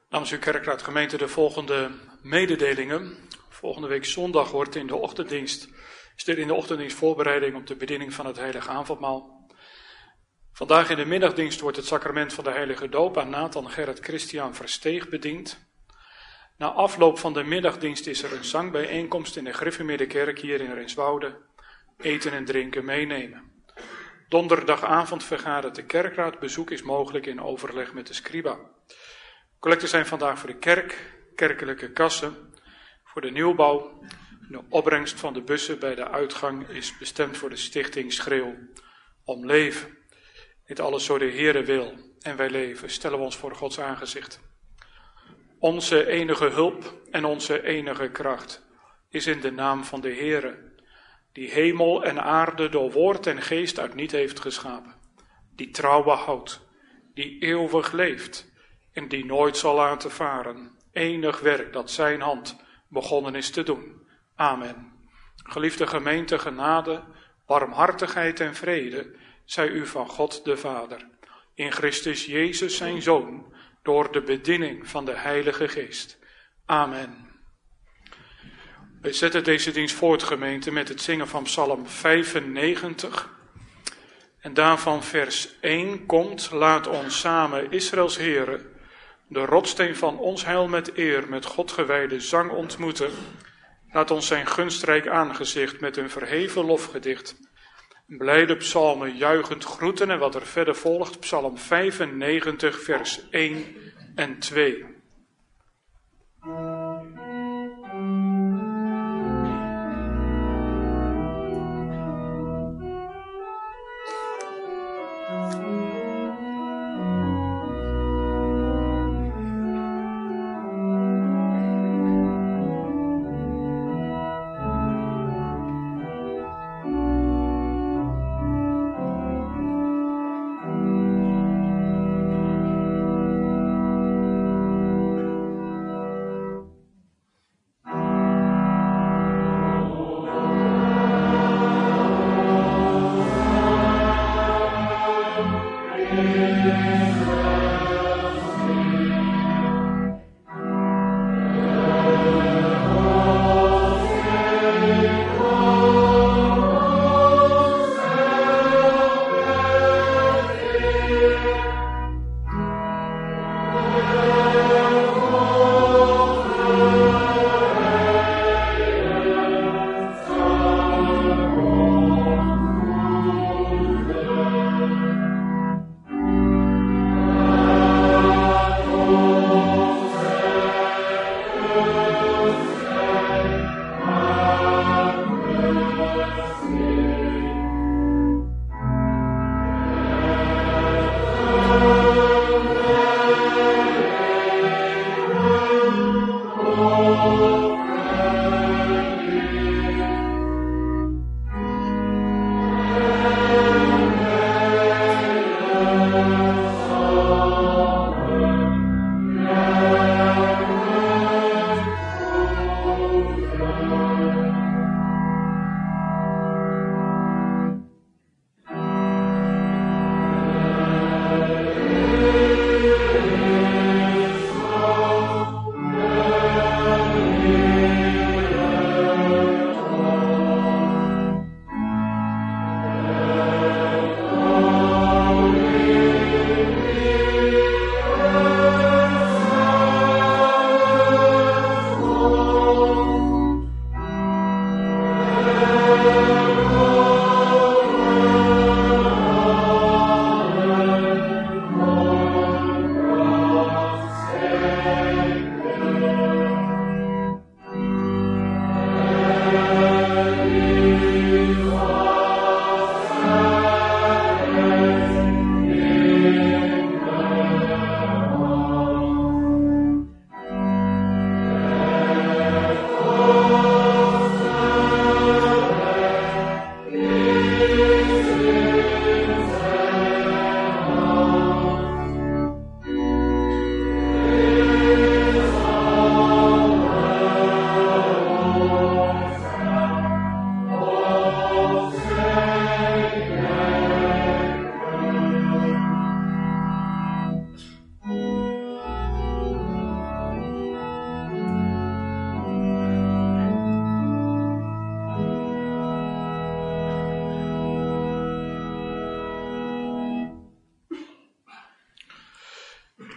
Namens uw kerkraad gemeente de volgende mededelingen. Volgende week zondag wordt is er in de ochtenddienst voorbereiding op de bediening van het heilige avondmaal. Vandaag in de middagdienst wordt het sacrament van de heilige doop aan Nathan Gerrit Christian Versteeg bediend. Na afloop van de middagdienst is er een zangbijeenkomst in de Griffemiddenkerk hier in Renswoude. Eten en drinken meenemen. Donderdagavond vergadert de kerkraad. Bezoek is mogelijk in overleg met de scriba. Collecten zijn vandaag voor de kerk, kerkelijke kassen, voor de nieuwbouw. De opbrengst van de bussen bij de uitgang is bestemd voor de stichting Schreeuw om leven. Dit alles zo de Heere wil en wij leven, stellen we ons voor Gods aangezicht. Onze enige hulp en onze enige kracht is in de naam van de Heere, die hemel en aarde door woord en geest uit niet heeft geschapen, die trouw behoudt, die eeuwig leeft en die nooit zal laten varen, enig werk dat zijn hand begonnen is te doen. Amen. Geliefde gemeente, genade, barmhartigheid en vrede zij u van God de Vader, in Christus Jezus zijn Zoon, door de bediening van de Heilige Geest. Amen. Wij zetten deze dienst voort, gemeente, met het zingen van Psalm 95. En daarvan vers 1 komt: laat ons samen, Israëls Heere, de rotsteen van ons heil met eer, met God gewijde zang ontmoeten. Laat ons zijn gunstrijk aangezicht met een verheven lofgedicht. Blijde psalmen juichend groeten en wat er verder volgt, Psalm 95 vers 1 en 2.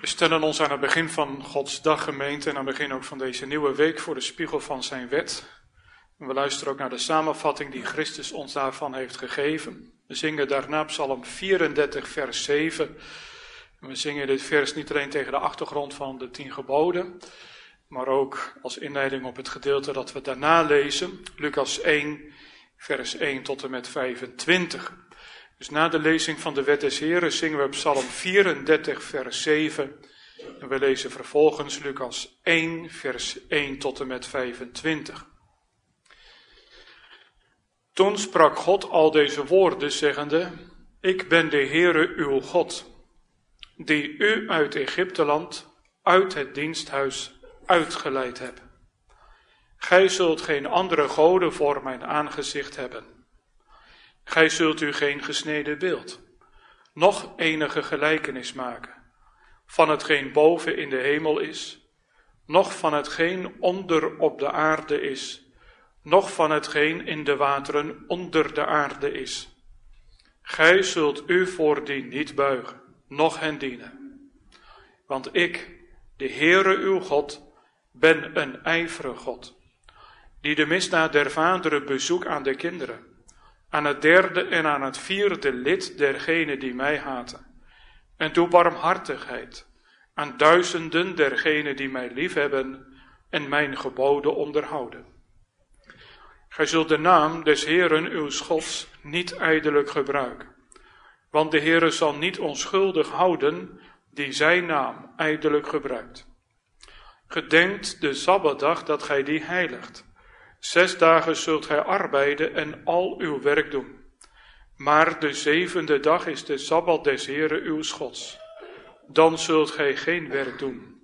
We stellen ons aan het begin van Gods dag, gemeente, en aan het begin ook van deze nieuwe week voor de spiegel van zijn wet. En we luisteren ook naar de samenvatting die Christus ons daarvan heeft gegeven. We zingen daarna Psalm 34, vers 7. En we zingen dit vers niet alleen tegen de achtergrond van de 10 geboden, maar ook als inleiding op het gedeelte dat we daarna lezen, Lucas 1, vers 1 tot en met 25. Dus na de lezing van de wet des Heren zingen we Psalm 34, vers 7. En we lezen vervolgens Lucas 1, vers 1 tot en met 25. Toen sprak God al deze woorden, zeggende: Ik ben de Heere uw God, die u uit Egypteland, uit het diensthuis, uitgeleid heb. Gij zult geen andere goden voor mijn aangezicht hebben. Gij zult u geen gesneden beeld, noch enige gelijkenis maken, van hetgeen boven in de hemel is, noch van hetgeen onder op de aarde is, noch van hetgeen in de wateren onder de aarde is. Gij zult u voor die niet buigen, noch hen dienen. Want ik, de Heere uw God, ben een ijverige God, die de misdaad der vaderen bezoekt aan de kinderen, aan het 3e en aan het 4e lid dergenen die mij haten, en doe barmhartigheid aan duizenden dergenen die mij liefhebben en mijn geboden onderhouden. Gij zult de naam des Heeren uw Gods niet ijdelijk gebruiken, want de Heere zal niet onschuldig houden die zijn naam ijdelijk gebruikt. Gedenkt de Sabbatdag dat gij die heiligt. 6 dagen zult gij arbeiden en al uw werk doen. Maar de 7e dag is de Sabbat des Heere uw Gods. Dan zult gij geen werk doen.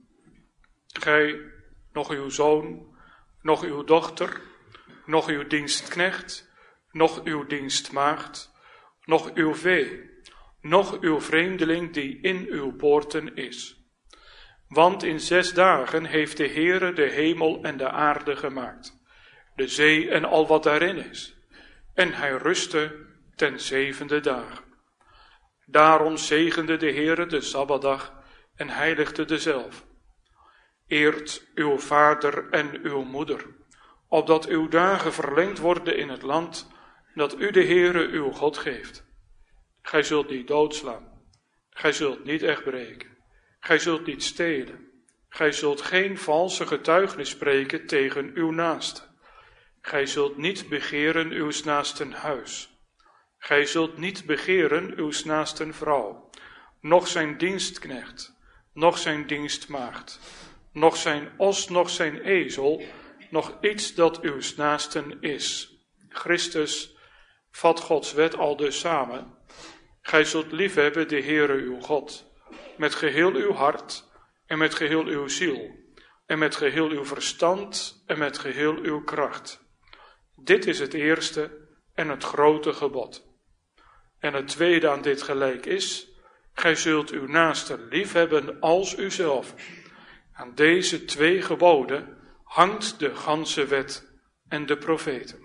Gij, nog uw zoon, nog uw dochter, nog uw dienstknecht, nog uw dienstmaagd, nog uw vee, nog uw vreemdeling die in uw poorten is. Want in 6 dagen heeft de Heere de hemel en de aarde gemaakt, de zee en al wat daarin is. En hij rustte ten 7e dag. Daarom zegende de Heere de Sabbatdag en heiligde dezelve. Eert uw vader en uw moeder, opdat uw dagen verlengd worden in het land dat u de Heere uw God geeft. Gij zult niet doodslaan, gij zult niet echtbreken, gij zult niet stelen, gij zult geen valse getuigenis spreken tegen uw naaste. Gij zult niet begeren uws naasten huis. Gij zult niet begeren uws naasten vrouw, noch zijn dienstknecht, noch zijn dienstmaagd, noch zijn os, noch zijn ezel, noch iets dat uws naasten is. Christus vat Gods wet aldus samen. Gij zult liefhebben de Heere uw God, met geheel uw hart en met geheel uw ziel, en met geheel uw verstand en met geheel uw kracht. Dit is het eerste en het grote gebod. En het tweede aan dit gelijk is: gij zult uw naaste liefhebben als uzelf. Aan deze 2 geboden hangt de ganse wet en de profeten.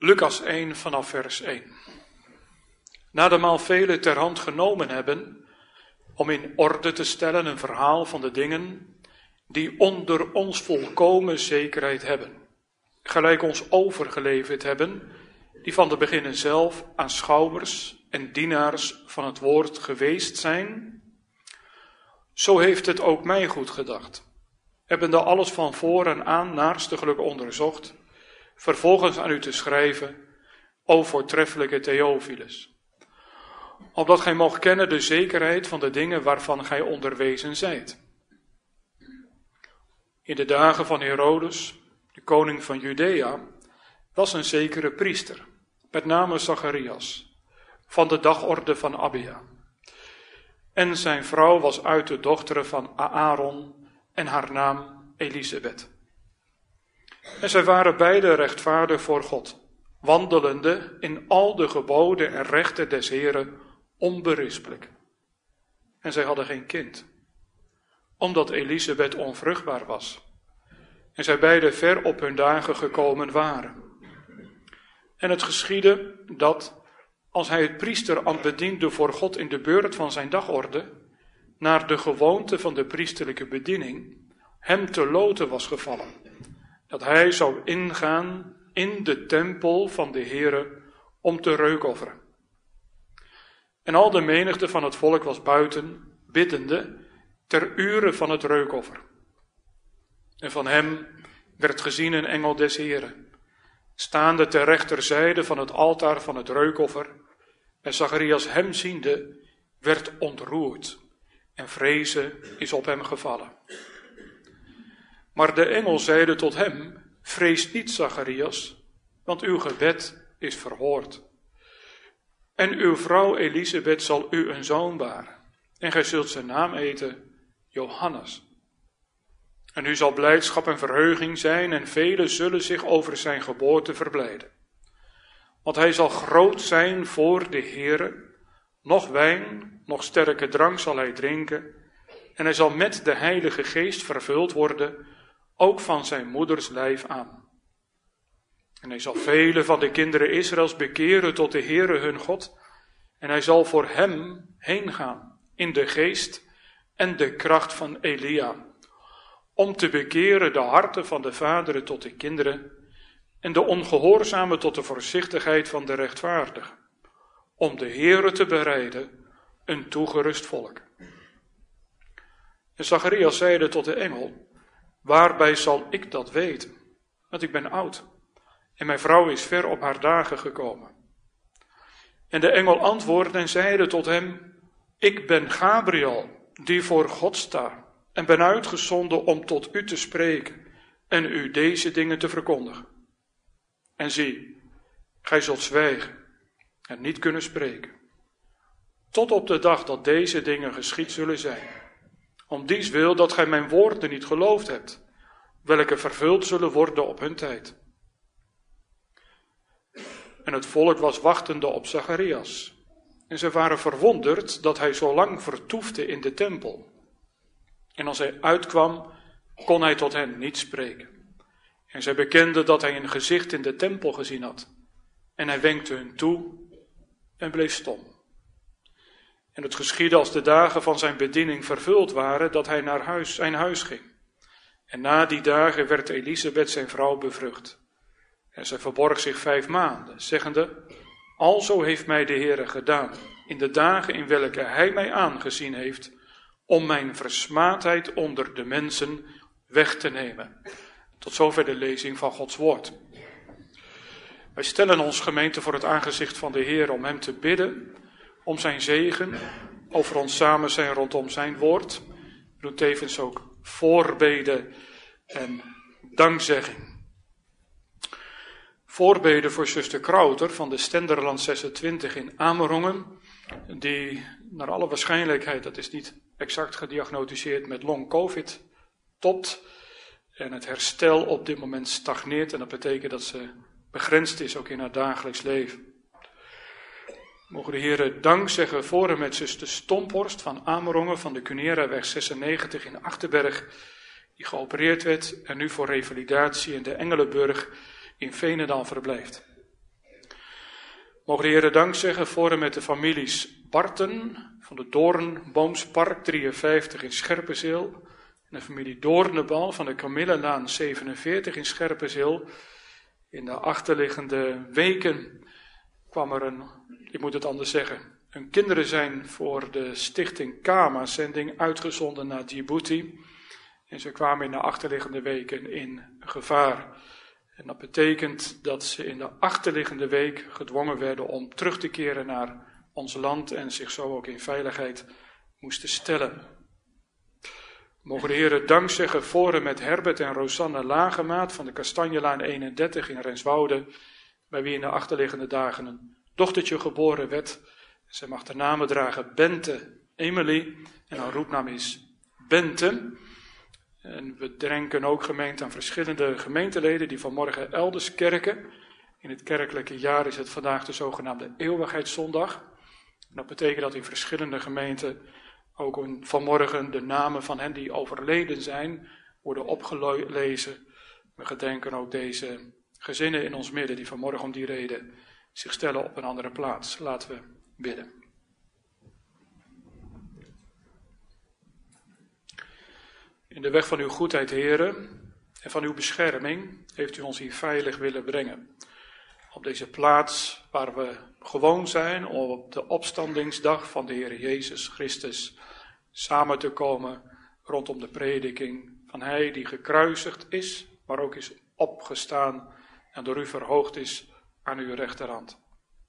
Lucas 1 vanaf vers 1. Nadermaal velen ter hand genomen hebben om in orde te stellen een verhaal van de dingen die onder ons volkomen zekerheid hebben, gelijk ons overgeleverd hebben, die van de beginnen zelf aanschouwers en dienaars van het woord geweest zijn. Zo heeft het ook mij goed gedacht, hebbende alles van voor en aan naarstiglijk onderzocht, vervolgens aan u te schrijven, o voortreffelijke Theophilus, opdat gij mocht kennen de zekerheid van de dingen waarvan gij onderwezen zijt. In de dagen van Herodes, de koning van Judea, was een zekere priester, met name Zacharias, van de dagorde van Abia. En zijn vrouw was uit de dochteren van Aaron en haar naam Elisabeth. En zij waren beide rechtvaardig voor God, wandelende in al de geboden en rechten des Heren onberispelijk. En zij hadden geen kind, omdat Elisabeth onvruchtbaar was. En zij beide ver op hun dagen gekomen waren. En het geschiedde dat, als hij het priesterambt bediende voor God in de beurt van zijn dagorde, naar de gewoonte van de priesterlijke bediening, hem te loten was gevallen, dat hij zou ingaan in de tempel van de Heere om te reukofferen. En al de menigte van het volk was buiten, biddende, ter ure van het reukoffer. En van hem werd gezien een engel des Heren, staande ter rechterzijde van het altaar van het reukoffer. En Zacharias hem ziende, werd ontroerd, en vrezen is op hem gevallen. Maar de engel zeide tot hem, vrees niet, Zacharias, want uw gebed is verhoord. En uw vrouw Elisabeth zal u een zoon baren, en gij zult zijn naam eten, Johannes. En u zal blijdschap en verheuging zijn, en velen zullen zich over zijn geboorte verblijden. Want hij zal groot zijn voor de Heere, noch wijn, noch sterke drank zal hij drinken, en hij zal met de Heilige Geest vervuld worden, ook van zijn moeders lijf aan. En hij zal vele van de kinderen Israëls bekeren tot de Heere hun God, en hij zal voor hem heen gaan in de geest en de kracht van Elia, om te bekeren de harten van de vaderen tot de kinderen en de ongehoorzamen tot de voorzichtigheid van de rechtvaardigen, om de Heere te bereiden een toegerust volk. En Zacharias zeide tot de engel, waarbij zal ik dat weten? Want ik ben oud en mijn vrouw is ver op haar dagen gekomen. En de engel antwoordde en zeide tot hem, ik ben Gabriel, die voor God sta, en ben uitgezonden om tot u te spreken en u deze dingen te verkondigen. En zie, gij zult zwijgen en niet kunnen spreken, tot op de dag dat deze dingen geschied zullen zijn. Om dies wil dat gij mijn woorden niet geloofd hebt, welke vervuld zullen worden op hun tijd. En het volk was wachtende op Zacharias. En ze waren verwonderd dat hij zo lang vertoefde in de tempel. En als hij uitkwam, kon hij tot hen niet spreken. En zij bekenden dat hij een gezicht in de tempel gezien had. En hij wenkte hun toe en bleef stom. En het geschiedde als de dagen van zijn bediening vervuld waren, dat hij naar zijn huis ging. En na die dagen werd Elisabeth zijn vrouw bevrucht. En zij verborg zich 5 maanden, zeggende, alzo heeft mij de Heere gedaan, in de dagen in welke hij mij aangezien heeft, om mijn versmaadheid onder de mensen weg te nemen. Tot zover de lezing van Gods woord. Wij stellen ons, gemeente, voor het aangezicht van de Heer om hem te bidden, om zijn zegen over ons samen zijn rondom zijn woord. We doen tevens ook voorbeden en dankzegging. Voorbeden voor zuster Krauter van de Stenderland 26 in Amerongen, die naar alle waarschijnlijkheid, dat is niet exact gediagnosticeerd, met long-covid topt en het herstel op dit moment stagneert en dat betekent dat ze begrensd is ook in haar dagelijks leven. Mogen de Heer dank zeggen voor en met zuster Stomphorst van Amerongen van de Cuneraweg 96 in Achterberg, die geopereerd werd en nu voor revalidatie in de Engelenburg in Veenendaal verblijft. Mogen de Heere dank zeggen voor en met de families Barten van de Doornboomspark 53 in Scherpenzeel en de familie Doornenbal van de Camillelaan 47 in Scherpenzeel. In de achterliggende weken kwam er ik moet het anders zeggen, een kinderen zijn voor de stichting Kama-zending uitgezonden naar Djibouti. En ze kwamen in de achterliggende weken in gevaar. En dat betekent dat ze in de achterliggende week gedwongen werden om terug te keren naar ons land en zich zo ook in veiligheid moesten stellen. Mogen de Heere dank zeggen voor en met Herbert en Rosanne Lagemaat van de Kastanjelaan 31 in Renswoude, bij wie in de achterliggende dagen een dochtertje geboren werd. Zij mag de namen dragen Bente Emily en haar roepnaam is Bente. En we denken ook gemeente aan verschillende gemeenteleden die vanmorgen elders kerken. In het kerkelijke jaar is het vandaag de zogenaamde Eeuwigheidszondag. En dat betekent dat in verschillende gemeenten ook vanmorgen de namen van hen die overleden zijn worden opgelezen. We gedenken ook deze gezinnen in ons midden die vanmorgen om die reden zich stellen op een andere plaats. Laten we bidden. In de weg van uw goedheid, Heere, en van uw bescherming heeft u ons hier veilig willen brengen. Op deze plaats waar we gewoon zijn om op de opstandingsdag van de Heer Jezus Christus samen te komen rondom de prediking van Hij die gekruisigd is, maar ook is opgestaan en door u verhoogd is aan uw rechterhand.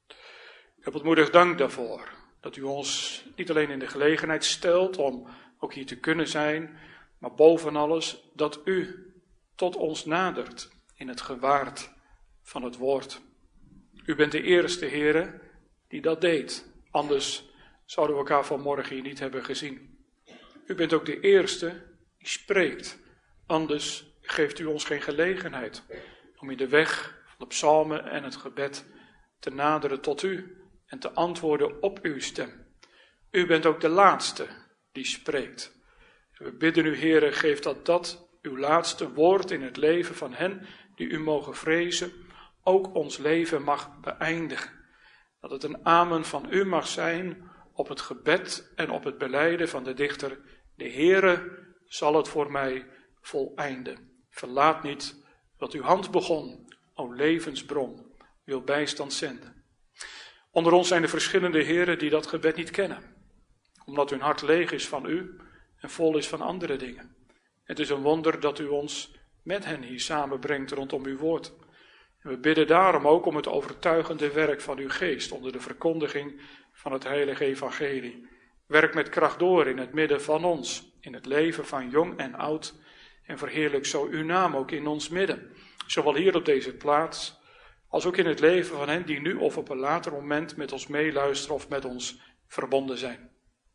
Ik heb ontmoedigd dank daarvoor, dat u ons niet alleen in de gelegenheid stelt om ook hier te kunnen zijn, maar boven alles dat u tot ons nadert in het gewaard van het woord. U bent de eerste, Heere, die dat deed. Anders zouden we elkaar vanmorgen hier niet hebben gezien. U bent ook de eerste die spreekt. Anders geeft u ons geen gelegenheid om in de weg van de psalmen en het gebed te naderen tot u en te antwoorden op uw stem. U bent ook de laatste die spreekt. We bidden u, Heere, geef dat uw laatste woord in het leven van hen die u mogen vrezen, ook ons leven mag beëindigen. Dat het een amen van u mag zijn op het gebed en op het belijden van de dichter. De Heere zal het voor mij voleinden. Verlaat niet wat uw hand begon, o levensbron, wil bijstand zenden. Onder ons zijn er verschillende heren die dat gebed niet kennen, omdat hun hart leeg is van u en vol is van andere dingen. Het is een wonder dat u ons met hen hier samenbrengt rondom uw woord. En we bidden daarom ook om het overtuigende werk van uw geest onder de verkondiging van het heilige evangelie. Werk met kracht door in het midden van ons, in het leven van jong en oud, en verheerlijk zo uw naam ook in ons midden, zowel hier op deze plaats, als ook in het leven van hen die nu of op een later moment met ons meeluisteren of met ons verbonden zijn.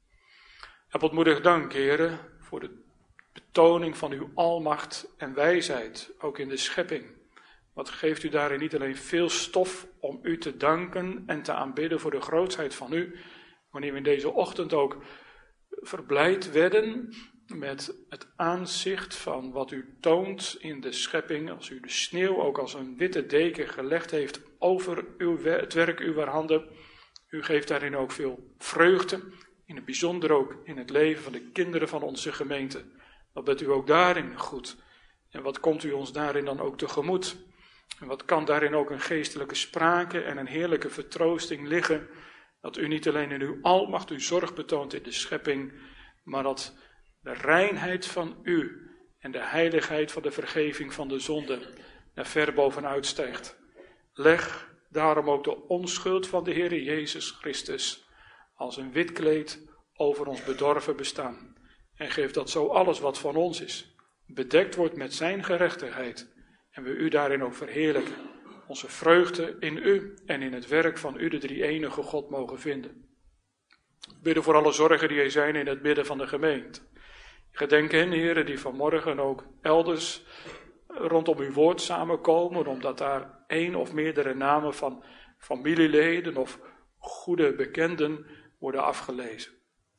Heb ontmoedig dank, Heere, voor de betoning van uw almacht en wijsheid, ook in de schepping. Wat geeft u daarin niet alleen veel stof om u te danken en te aanbidden voor de grootheid van u, wanneer we in deze ochtend ook verblijd werden met het aanzicht van wat u toont in de schepping, als u de sneeuw ook als een witte deken gelegd heeft over het werk uw handen. U geeft daarin ook veel vreugde, in het bijzonder ook in het leven van de kinderen van onze gemeente. Wat bent u ook daarin goed? En wat komt u ons daarin dan ook tegemoet? En wat kan daarin ook een geestelijke sprake en een heerlijke vertroosting liggen, dat u niet alleen in uw almacht uw zorg betoont in de schepping, maar dat de reinheid van u en de heiligheid van de vergeving van de zonde naar ver bovenuit stijgt. Leg daarom ook de onschuld van de Heer Jezus Christus als een wit kleed over ons bedorven bestaan. En geef dat zo alles wat van ons is, bedekt wordt met zijn gerechtigheid. En we u daarin ook verheerlijken. Onze vreugde in u en in het werk van u, de drie-enige God, mogen vinden. We bidden voor alle zorgen die er zijn in het midden van de gemeente. Gedenk hen, heren, die vanmorgen ook elders rondom uw woord samenkomen, omdat daar één of meerdere namen van familieleden of goede bekenden worden afgelezen.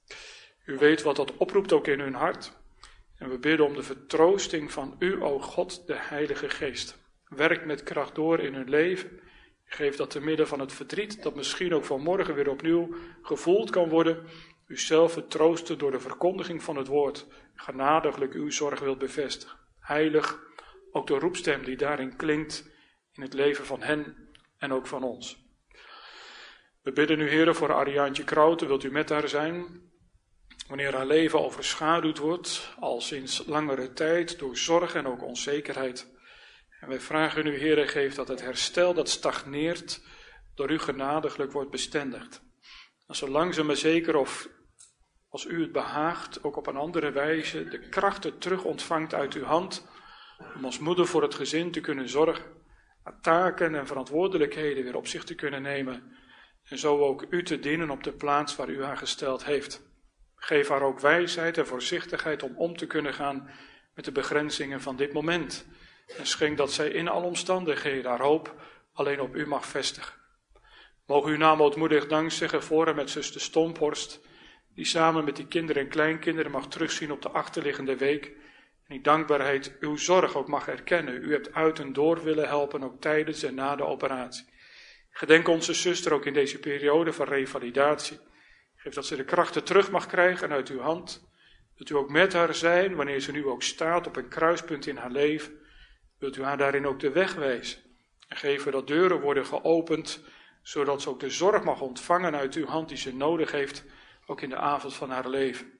U weet wat dat oproept ook in hun hart. En we bidden om de vertroosting van u, o God, de Heilige Geest. Werk met kracht door in hun leven. Geef dat te midden van het verdriet, dat misschien ook vanmorgen weer opnieuw gevoeld kan worden, u zelf het troosten door de verkondiging van het woord, genadiglijk uw zorg wilt bevestigen. Heilig, ook de roepstem die daarin klinkt in het leven van hen en ook van ons. We bidden u, Heere, voor Ariaantje Krouten, wilt u met haar zijn, wanneer haar leven overschaduwd wordt, al sinds langere tijd, door zorg en ook onzekerheid. En wij vragen u, Heere, geef dat het herstel dat stagneert, door u genadiglijk wordt bestendigd. En zo langzaam maar zeker, of als u het behaagt, ook op een andere wijze, de krachten terug ontvangt uit uw hand, om als moeder voor het gezin te kunnen zorgen, haar taken en verantwoordelijkheden weer op zich te kunnen nemen, en zo ook u te dienen op de plaats waar u haar gesteld heeft. Geef haar ook wijsheid en voorzichtigheid om te kunnen gaan met de begrenzingen van dit moment. En schenk dat zij in alle omstandigheden haar hoop alleen op u mag vestigen. Mogen u naam ootmoedig dank zeggen voor en met zuster Stomphorst, die samen met die kinderen en kleinkinderen mag terugzien op de achterliggende week. En die dankbaarheid uw zorg ook mag erkennen. U hebt uit en door willen helpen, ook tijdens en na de operatie. Gedenk onze zuster ook in deze periode van revalidatie. Geef dat ze de krachten terug mag krijgen uit uw hand. Wilt u ook met haar zijn, wanneer ze nu ook staat op een kruispunt in haar leven. Wilt u haar daarin ook de weg wijzen. En geven dat deuren worden geopend, zodat ze ook de zorg mag ontvangen uit uw hand die ze nodig heeft, ook in de avond van haar leven.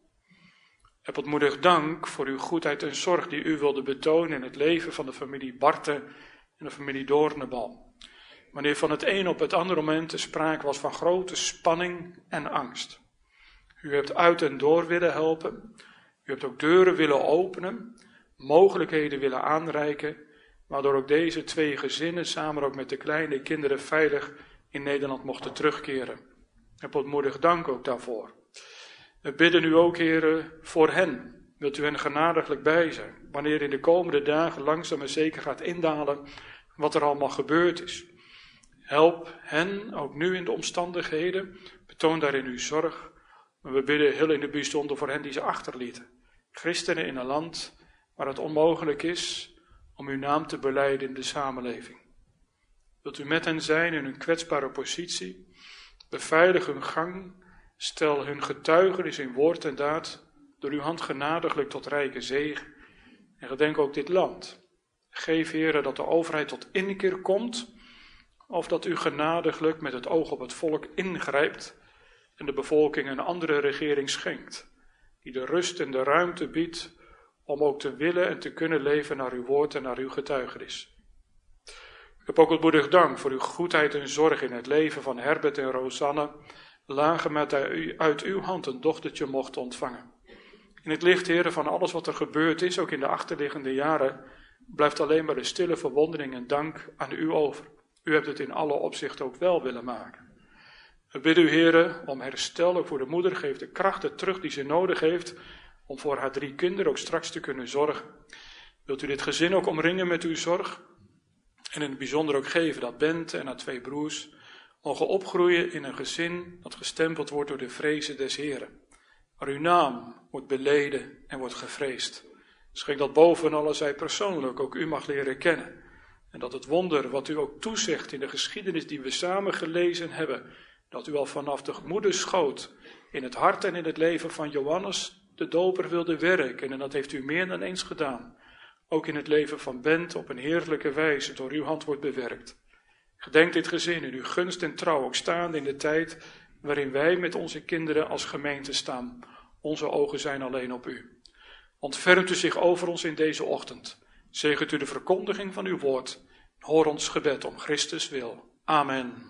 Heb ootmoedig dank voor uw goedheid en zorg die u wilde betonen in het leven van de familie Barten en de familie Doornenbal. Wanneer van het een op het andere moment de sprake was van grote spanning en angst. U hebt uit en door willen helpen. U hebt ook deuren willen openen, mogelijkheden willen aanreiken, waardoor ook deze twee gezinnen samen ook met de kleine kinderen veilig in Nederland mochten terugkeren. Heb ootmoedig dank ook daarvoor. We bidden u ook, Heere, voor hen. Wilt u hen genadiglijk bij zijn, wanneer in de komende dagen langzaam en zeker gaat indalen wat er allemaal gebeurd is. Help hen, ook nu in de omstandigheden, betoon daarin uw zorg. Maar we bidden heel in het bijzonder voor hen die ze achterlieten. Christenen in een land waar het onmogelijk is om uw naam te belijden in de samenleving. Wilt u met hen zijn in hun kwetsbare positie, beveilig hun gang, stel hun getuigenis in woord en daad, door uw hand genadiglijk tot rijke zegen. En gedenk ook dit land. Geef, Heere, dat de overheid tot inkeer komt, of dat u genadiglijk met het oog op het volk ingrijpt en de bevolking een andere regering schenkt, die de rust en de ruimte biedt om ook te willen en te kunnen leven naar uw woord en naar uw getuigenis. Ik heb ook ootmoedig dank voor uw goedheid en zorg in het leven van Herbert en Rosanne, lagen met uit uw hand een dochtertje mocht ontvangen. In het licht, Heere, van alles wat er gebeurd is, ook in de achterliggende jaren, blijft alleen maar de stille verwondering en dank aan u over. U hebt het in alle opzichten ook wel willen maken. We bidden u, Heere, om herstel ook voor de moeder. Geef de krachten terug die ze nodig heeft om voor haar 3 kinderen ook straks te kunnen zorgen. Wilt u dit gezin ook omringen met uw zorg? En in het bijzonder ook geven dat Bente en haar 2 broers mogen opgroeien in een gezin dat gestempeld wordt door de vrezen des Heren, waar uw naam wordt beleden en wordt gevreesd. Schenk dat boven alles zij persoonlijk ook u mag leren kennen. En dat het wonder wat u ook toezegt in de geschiedenis die we samen gelezen hebben, dat u al vanaf de moederschoot in het hart en in het leven van Johannes de Doper wilde werken. En dat heeft u meer dan eens gedaan. Ook in het leven van Bent op een heerlijke wijze door uw hand wordt bewerkt. Gedenk dit gezin in uw gunst en trouw, ook staande in de tijd waarin wij met onze kinderen als gemeente staan. Onze ogen zijn alleen op u. Ontfermt u zich over ons in deze ochtend. Zegent u de verkondiging van uw woord. Hoor ons gebed om Christus wil. Amen.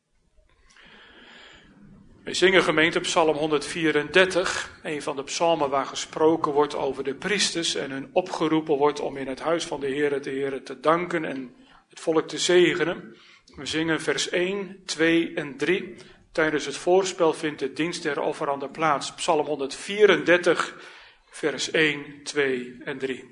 Wij zingen gemeente Psalm 134, een van de psalmen waar gesproken wordt over de priesters en hun opgeroepen wordt om in het huis van de Heere te danken en het volk te zegenen. We zingen vers 1, 2 en 3. Tijdens het voorspel vindt de dienst der offeranden plaats. Psalm 134, vers 1, 2 en 3.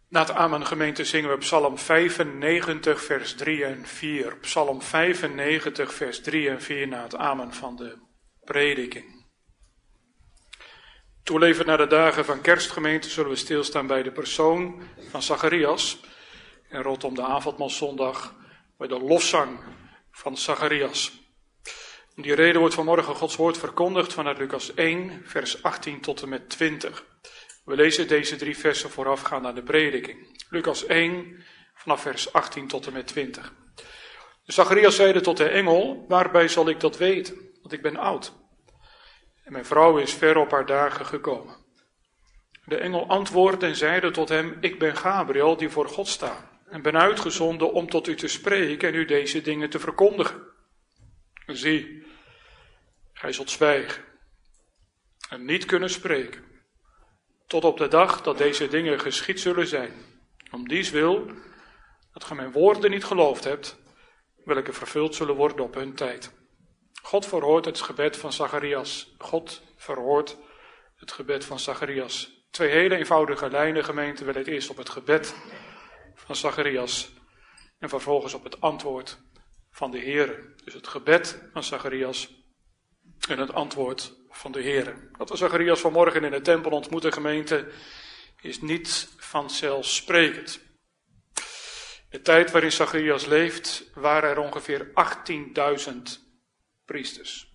Na het Amen gemeente zingen we Psalm 95 vers 3 en 4. Psalm 95 vers 3 en 4 na het Amen van de prediking. Toelevend naar de dagen van kerstgemeente zullen we stilstaan bij de persoon van Zacharias. En rondom de avondmaalszondag bij de lofzang van Zacharias. Om die reden wordt vanmorgen Gods woord verkondigd vanuit Lucas 1 vers 18 tot en met 20. We lezen deze 3 versen voorafgaand aan de prediking. Lucas 1, vanaf vers 18 tot en met 20. Zacharias zeide tot de engel, waarbij zal ik dat weten? Want ik ben oud. En mijn vrouw is ver op haar dagen gekomen. De engel antwoordde en zeide tot hem, ik ben Gabriel die voor God sta. En ben uitgezonden om tot u te spreken en u deze dingen te verkondigen. Zie, gij zult zwijgen en niet kunnen spreken. Tot op de dag dat deze dingen geschied zullen zijn. Om dies wil, dat ge mijn woorden niet geloofd hebt, welke vervuld zullen worden op hun tijd. God verhoort het gebed van Zacharias. God verhoort het gebed van Zacharias. 2 hele eenvoudige lijnen, gemeente. We letten eerst op het gebed van Zacharias en vervolgens op het antwoord van de Heere. Dus het gebed van Zacharias en het antwoord van de Heere. Dat we Zacharias vanmorgen in de tempel ontmoeten, gemeente, is niet vanzelfsprekend. In de tijd waarin Zacharias leeft, waren er ongeveer 18.000 priesters.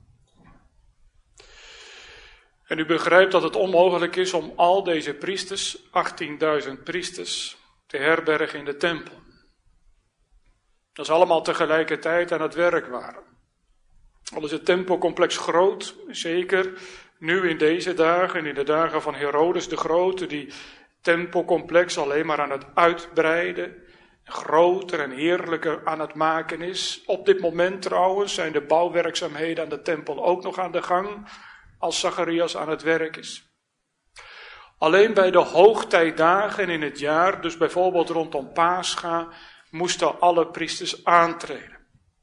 En u begrijpt dat het onmogelijk is om al deze priesters, 18.000 priesters, te herbergen in de tempel. Dat ze allemaal tegelijkertijd aan het werk waren. Al is het tempelcomplex groot, zeker nu in deze dagen en in de dagen van Herodes de Grote, die tempelcomplex alleen maar aan het uitbreiden, groter en heerlijker aan het maken is. Op dit moment trouwens zijn de bouwwerkzaamheden aan de tempel ook nog aan de gang, als Zacharias aan het werk is. Alleen bij de hoogtijdagen in het jaar, dus bijvoorbeeld rondom Pascha, moesten alle priesters aantreden.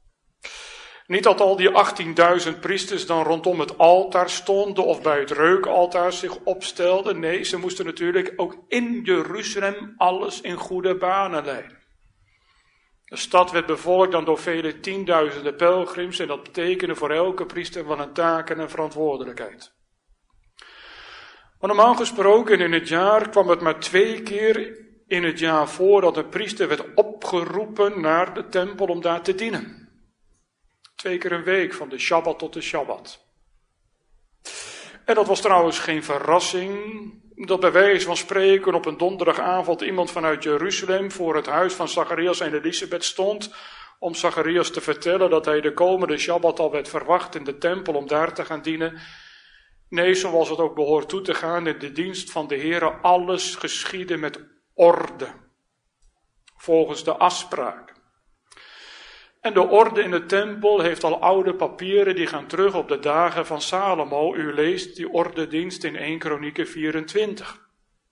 Niet dat al die 18.000 priesters dan rondom het altaar stonden of bij het reukaltaar zich opstelden. Nee, ze moesten natuurlijk ook in Jeruzalem alles in goede banen leiden. De stad werd bevolkt dan door vele tienduizenden pelgrims en dat betekende voor elke priester wel een taak en een verantwoordelijkheid. Maar normaal gesproken in het jaar kwam het maar 2 keer in het jaar voor dat een priester werd opgeroepen naar de tempel om daar te dienen. 2 keer een week, van de Shabbat tot de Shabbat. En dat was trouwens geen verrassing, dat bij wijze van spreken op een donderdagavond iemand vanuit Jeruzalem voor het huis van Zacharias en Elisabeth stond, om Zacharias te vertellen dat hij de komende Shabbat al werd verwacht in de tempel om daar te gaan dienen. Nee, zoals het ook behoort toe te gaan in de dienst van de Heere, alles geschiedde met orde, volgens de afspraak. En de orde in de tempel heeft al oude papieren die gaan terug op de dagen van Salomo. U leest die ordedienst in 1 Kronieken 24.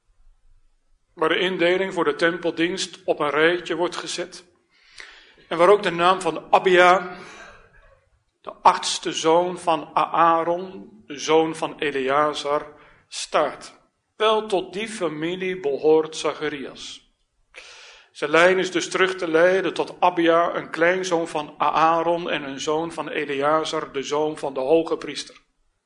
Waar de indeling voor de tempeldienst op een rijtje wordt gezet. En waar ook de naam van Abia, de 8e zoon van Aaron, de zoon van Eleazar, staat. Wel tot die familie behoort Zacharias. Zijn lijn is dus terug te leiden tot Abia, een kleinzoon van Aaron en een zoon van Eleazar, de zoon van de hoge priester.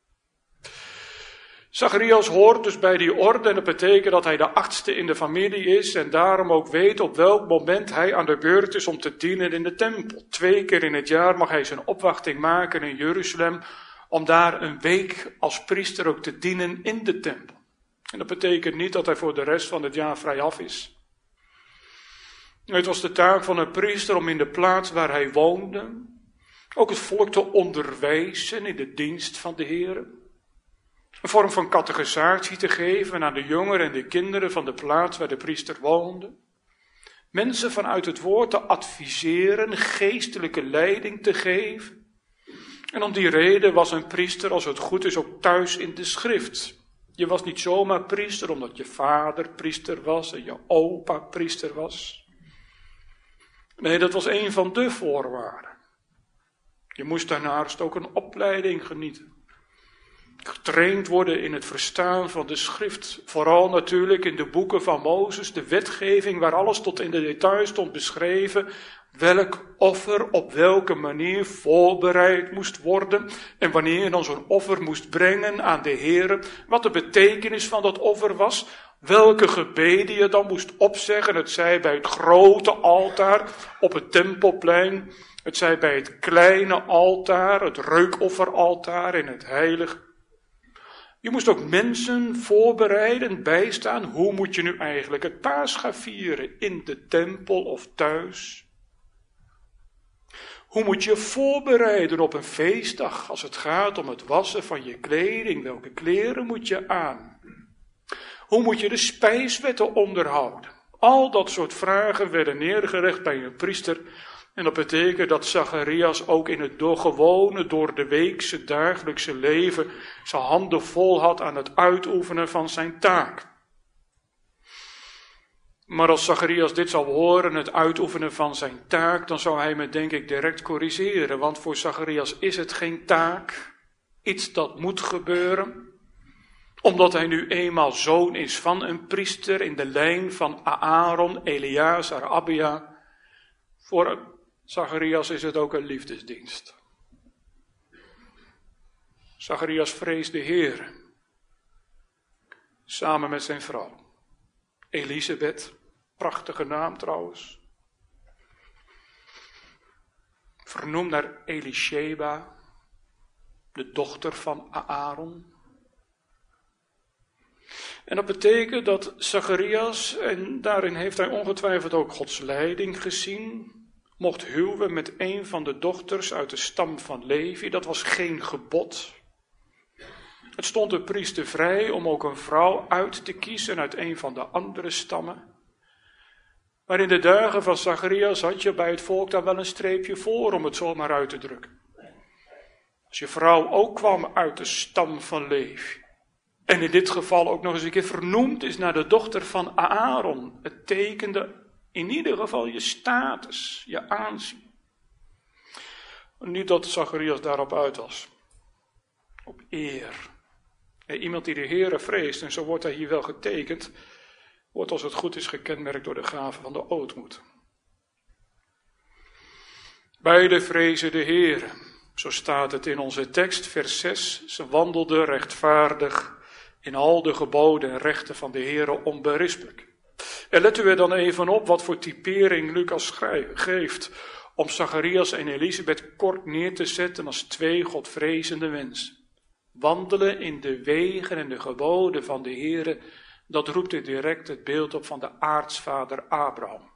Zacharias hoort dus bij die orde en dat betekent dat hij de 8e in de familie is en daarom ook weet op welk moment hij aan de beurt is om te dienen in de tempel. 2 keer in het jaar mag hij zijn opwachting maken in Jeruzalem om daar een week als priester ook te dienen in de tempel. En dat betekent niet dat hij voor de rest van het jaar vrijaf is. Het was de taak van een priester om in de plaats waar hij woonde ook het volk te onderwijzen in de dienst van de Heer. Een vorm van catechisatie te geven aan de jongeren en de kinderen van de plaats waar de priester woonde. Mensen vanuit het woord te adviseren, geestelijke leiding te geven. En om die reden was een priester, als het goed is, ook thuis in de schrift. Je was niet zomaar priester omdat je vader priester was en je opa priester was. Nee, dat was een van de voorwaarden. Je moest daarnaast ook een opleiding genieten. getraind worden in het verstaan van de schrift. Vooral natuurlijk in de boeken van Mozes, de wetgeving waar alles tot in de details stond beschreven. Welk offer op welke manier voorbereid moest worden. En wanneer je dan zo'n offer moest brengen aan de Heere. Wat de betekenis van dat offer was. Welke gebeden je dan moest opzeggen. Het zij bij het grote altaar op het tempelplein. Het zij bij het kleine altaar, het reukofferaltaar in het heilige. Je moest ook mensen voorbereiden, bijstaan. Hoe moet je nu eigenlijk het Pascha vieren? In de tempel of thuis? Hoe moet je voorbereiden op een feestdag als het gaat om het wassen van je kleding? Welke kleren moet je aan? Hoe moet je de spijswetten onderhouden? Al dat soort vragen werden neergelegd bij een priester. En dat betekent dat Zacharias ook in het gewone, door de weekse, dagelijkse leven zijn handen vol had aan het uitoefenen van zijn taak. Maar als Zacharias dit zou horen, het uitoefenen van zijn taak, dan zou hij me denk ik direct corrigeren. Want voor Zacharias is het geen taak, iets dat moet gebeuren. Omdat hij nu eenmaal zoon is van een priester in de lijn van Aaron, Eleazar, Abia. Voor Zacharias is het ook een liefdesdienst. Zacharias vreest de Heer. Samen met zijn vrouw. Elisabeth, prachtige naam trouwens. Vernoemd naar Elisheba, de dochter van Aaron. En dat betekent dat Zacharias, en daarin heeft hij ongetwijfeld ook Gods leiding gezien, mocht huwen met een van de dochters uit de stam van Levi. Dat was geen gebod. Het stond de priester vrij om ook een vrouw uit te kiezen uit een van de andere stammen. Maar in de dagen van Zacharias had je bij het volk daar wel een streepje voor, om het zo maar uit te drukken. Als je vrouw ook kwam uit de stam van Levi, en in dit geval ook nog eens een keer vernoemd is naar de dochter van Aaron, het tekende in ieder geval je status, je aanzien. Niet dat Zacharias daarop uit was. Op eer. Iemand die de Heere vreest, en zo wordt hij hier wel getekend, wordt als het goed is gekenmerkt door de gave van de ootmoed. Beide vrezen de Heere. Zo staat het in onze tekst, vers 6. Ze wandelden rechtvaardig in al de geboden en rechten van de Heere onberispelijk. En letten we dan even op wat voor typering Lucas geeft om Zacharias en Elisabeth kort neer te zetten als twee godvrezende mensen. Wandelen in de wegen en de geboden van de Heere, dat roept er direct het beeld op van de aartsvader Abraham.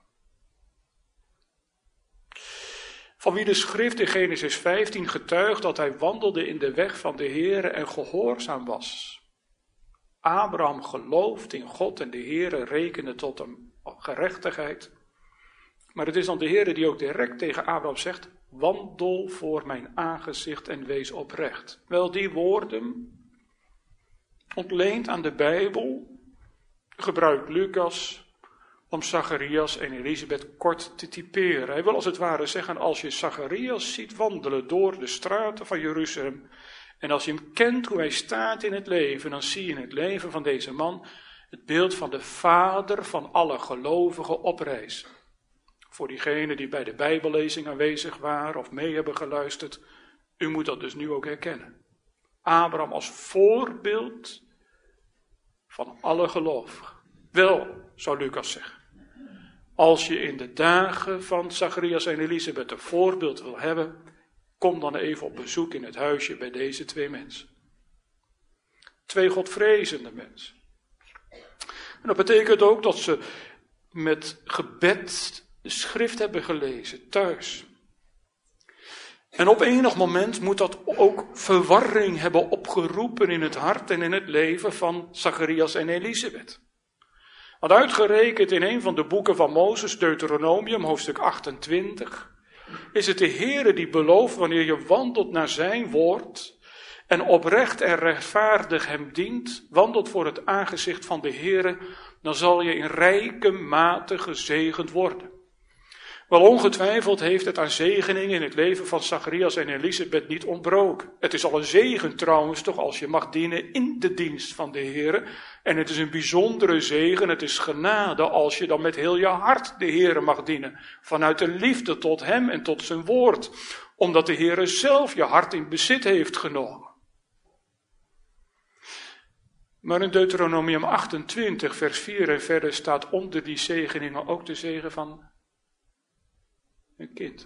Van wie de schrift in Genesis 15 getuigt dat hij wandelde in de weg van de Heere en gehoorzaam was. Abraham gelooft in God en de Heere rekende tot hem gerechtigheid. Maar het is dan de Heere die ook direct tegen Abraham zegt, wandel voor mijn aangezicht en wees oprecht. Wel, die woorden, ontleend aan de Bijbel, gebruikt Lucas om Zacharias en Elisabeth kort te typeren. Hij wil als het ware zeggen, als je Zacharias ziet wandelen door de straten van Jeruzalem, en als je hem kent hoe hij staat in het leven, dan zie je in het leven van deze man het beeld van de vader van alle gelovigen op reis. Voor diegenen die bij de Bijbellezing aanwezig waren of mee hebben geluisterd, u moet dat dus nu ook herkennen. Abraham als voorbeeld van alle gelovigen. Wel, zou Lucas zeggen, als je in de dagen van Zacharias en Elisabeth een voorbeeld wil hebben, kom dan even op bezoek in het huisje bij deze twee mensen. Twee godvrezende mensen. En dat betekent ook dat ze met gebed de schrift hebben gelezen thuis. En op enig moment moet dat ook verwarring hebben opgeroepen in het hart en in het leven van Zacharias en Elisabeth. Want uitgerekend in een van de boeken van Mozes, Deuteronomium, hoofdstuk 28, is het de Heere die belooft wanneer je wandelt naar zijn woord en oprecht en rechtvaardig hem dient, wandelt voor het aangezicht van de Heere, dan zal je in rijke mate gezegend worden. Wel ongetwijfeld heeft het aan zegeningen in het leven van Zacharias en Elisabeth niet ontbroken. Het is al een zegen trouwens toch als je mag dienen in de dienst van de Heere. En het is een bijzondere zegen, het is genade als je dan met heel je hart de Heere mag dienen. Vanuit de liefde tot hem en tot zijn woord. Omdat de Heere zelf je hart in bezit heeft genomen. Maar in Deuteronomium 28 vers 4 en verder staat onder die zegeningen ook de zegen van een kind.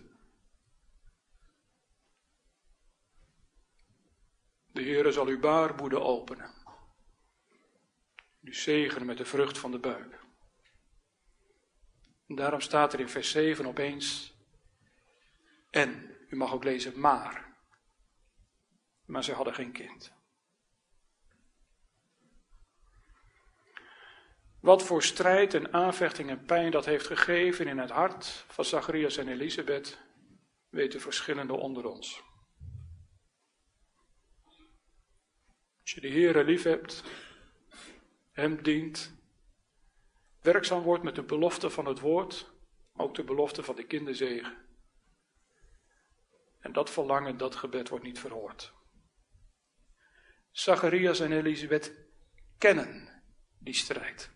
De Heere zal uw baarmoeder openen. U zegenen met de vrucht van de buik. En daarom staat er in vers 7 opeens. En, u mag ook lezen, maar ze hadden geen kind. Wat voor strijd en aanvechting en pijn dat heeft gegeven in het hart van Zacharias en Elisabeth, weten verschillenden onder ons. Als je de Heere lief hebt, hem dient, werkzaam wordt met de belofte van het woord, ook de belofte van de kinderzegen. En dat verlangen, dat gebed wordt niet verhoord. Zacharias en Elisabeth kennen die strijd.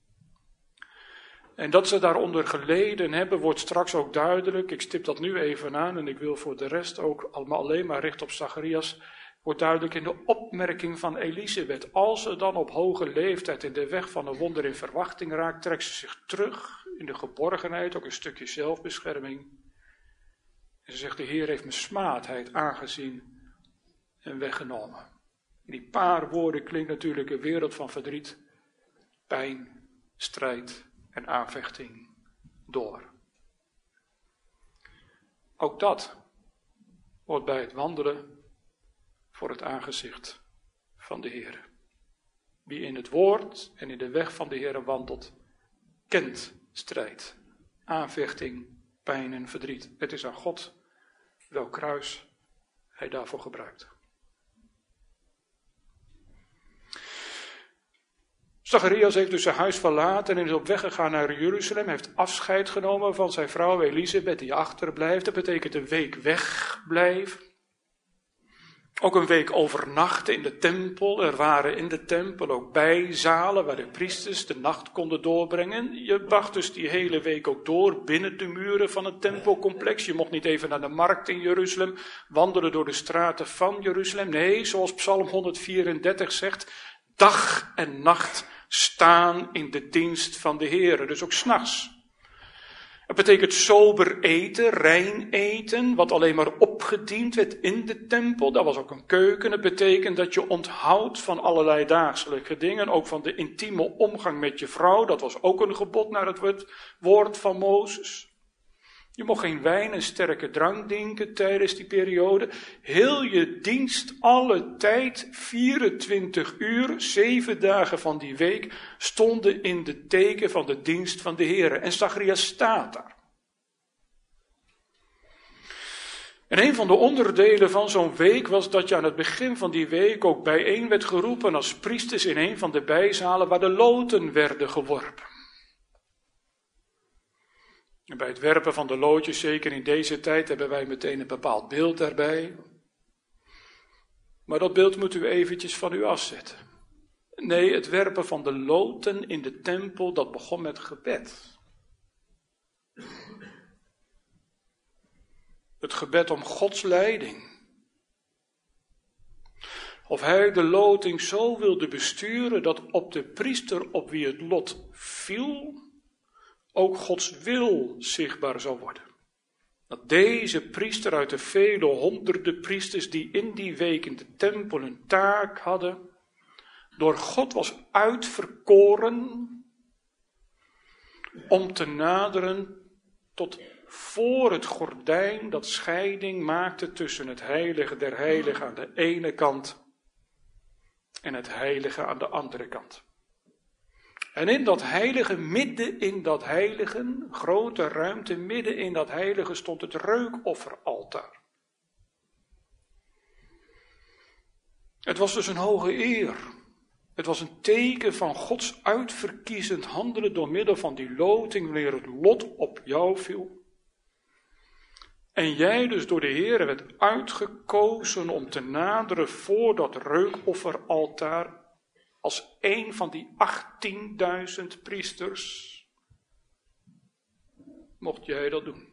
En dat ze daaronder geleden hebben, wordt straks ook duidelijk. Ik stip dat nu even aan en ik wil voor de rest ook allemaal alleen maar richten op Zacharias. Wordt duidelijk in de opmerking van Elisabeth. Als ze dan op hoge leeftijd in de weg van een wonder in verwachting raakt, trekt ze zich terug in de geborgenheid, ook een stukje zelfbescherming. En ze zegt, de Heer heeft mijn smaadheid aangezien en weggenomen. In die paar woorden klinkt natuurlijk een wereld van verdriet, pijn, strijd en aanvechting door. Ook dat wordt bij het wandelen voor het aangezicht van de Heer. Wie in het woord en in de weg van de Heer wandelt, kent strijd, aanvechting, pijn en verdriet. Het is aan God welk kruis hij daarvoor gebruikt. Zacharias heeft dus zijn huis verlaten en is op weg gegaan naar Jeruzalem. Hij heeft afscheid genomen van zijn vrouw Elisabeth die achterblijft. Dat betekent een week wegblijven. Ook een week overnachten in de tempel. Er waren in de tempel ook bijzalen waar de priesters de nacht konden doorbrengen. Je bracht dus die hele week ook door binnen de muren van het tempelcomplex. Je mocht niet even naar de markt in Jeruzalem, wandelen door de straten van Jeruzalem. Nee, zoals Psalm 134 zegt, dag en nacht staan in de dienst van de Heer. Dus ook 's nachts. Het betekent sober eten, rein eten, wat alleen maar opgediend werd in de tempel. Dat was ook een keuken. Het betekent dat je onthoudt van allerlei dagelijkse dingen, ook van de intieme omgang met je vrouw. Dat was ook een gebod naar het woord van Mozes. Je mocht geen wijn en sterke drank drinken tijdens die periode. Heel je dienst, alle tijd, 24 uur, 7 dagen van die week, stonden in de teken van de dienst van de Heer. En Zacharias staat daar. En een van de onderdelen van zo'n week was dat je aan het begin van die week ook bijeen werd geroepen als priesters in een van de bijzalen waar de loten werden geworpen. En bij het werpen van de loodjes, zeker in deze tijd, hebben wij meteen een bepaald beeld daarbij. Maar dat beeld moet u eventjes van u afzetten. Nee, het werpen van de loten in de tempel, dat begon met gebed. Het gebed om Gods leiding. Of hij de loting zo wilde besturen dat op de priester op wie het lot viel, ook Gods wil zichtbaar zou worden. Dat deze priester uit de vele honderden priesters die in die week in de tempel een taak hadden, door God was uitverkoren om te naderen tot voor het gordijn dat scheiding maakte tussen het heilige der heiligen aan de ene kant en het heilige aan de andere kant. En in dat heilige, midden in dat heilige, grote ruimte, midden in dat heilige stond het reukofferaltaar. Het was dus een hoge eer. Het was een teken van Gods uitverkiezend handelen door middel van die loting, wanneer het lot op jou viel. En jij dus door de Heere werd uitgekozen om te naderen voor dat reukofferaltaar als een van die 18.000 priesters. Mocht jij dat doen.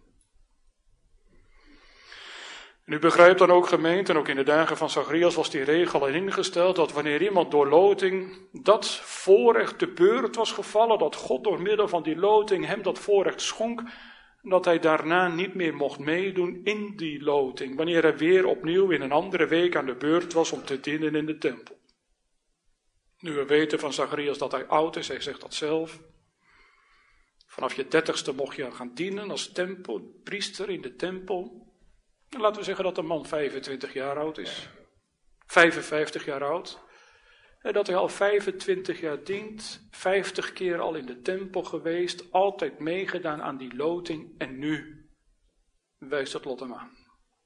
En u begrijpt dan ook, gemeente, en ook in de dagen van Zacharias was die regel ingesteld, dat wanneer iemand door loting dat voorrecht te beurt was gevallen, dat God door middel van die loting hem dat voorrecht schonk, dat hij daarna niet meer mocht meedoen in die loting, wanneer hij weer opnieuw in een andere week aan de beurt was om te dienen in de tempel. Nu we weten van Zacharias dat hij oud is, hij zegt dat zelf. Vanaf je 30ste mocht je gaan dienen als priester in de tempel. En laten we zeggen dat de man 25 jaar oud is. 55 jaar oud. En dat hij al 25 jaar dient. 50 keer al in de tempel geweest. Altijd meegedaan aan die loting. En nu wijst het lot hem aan.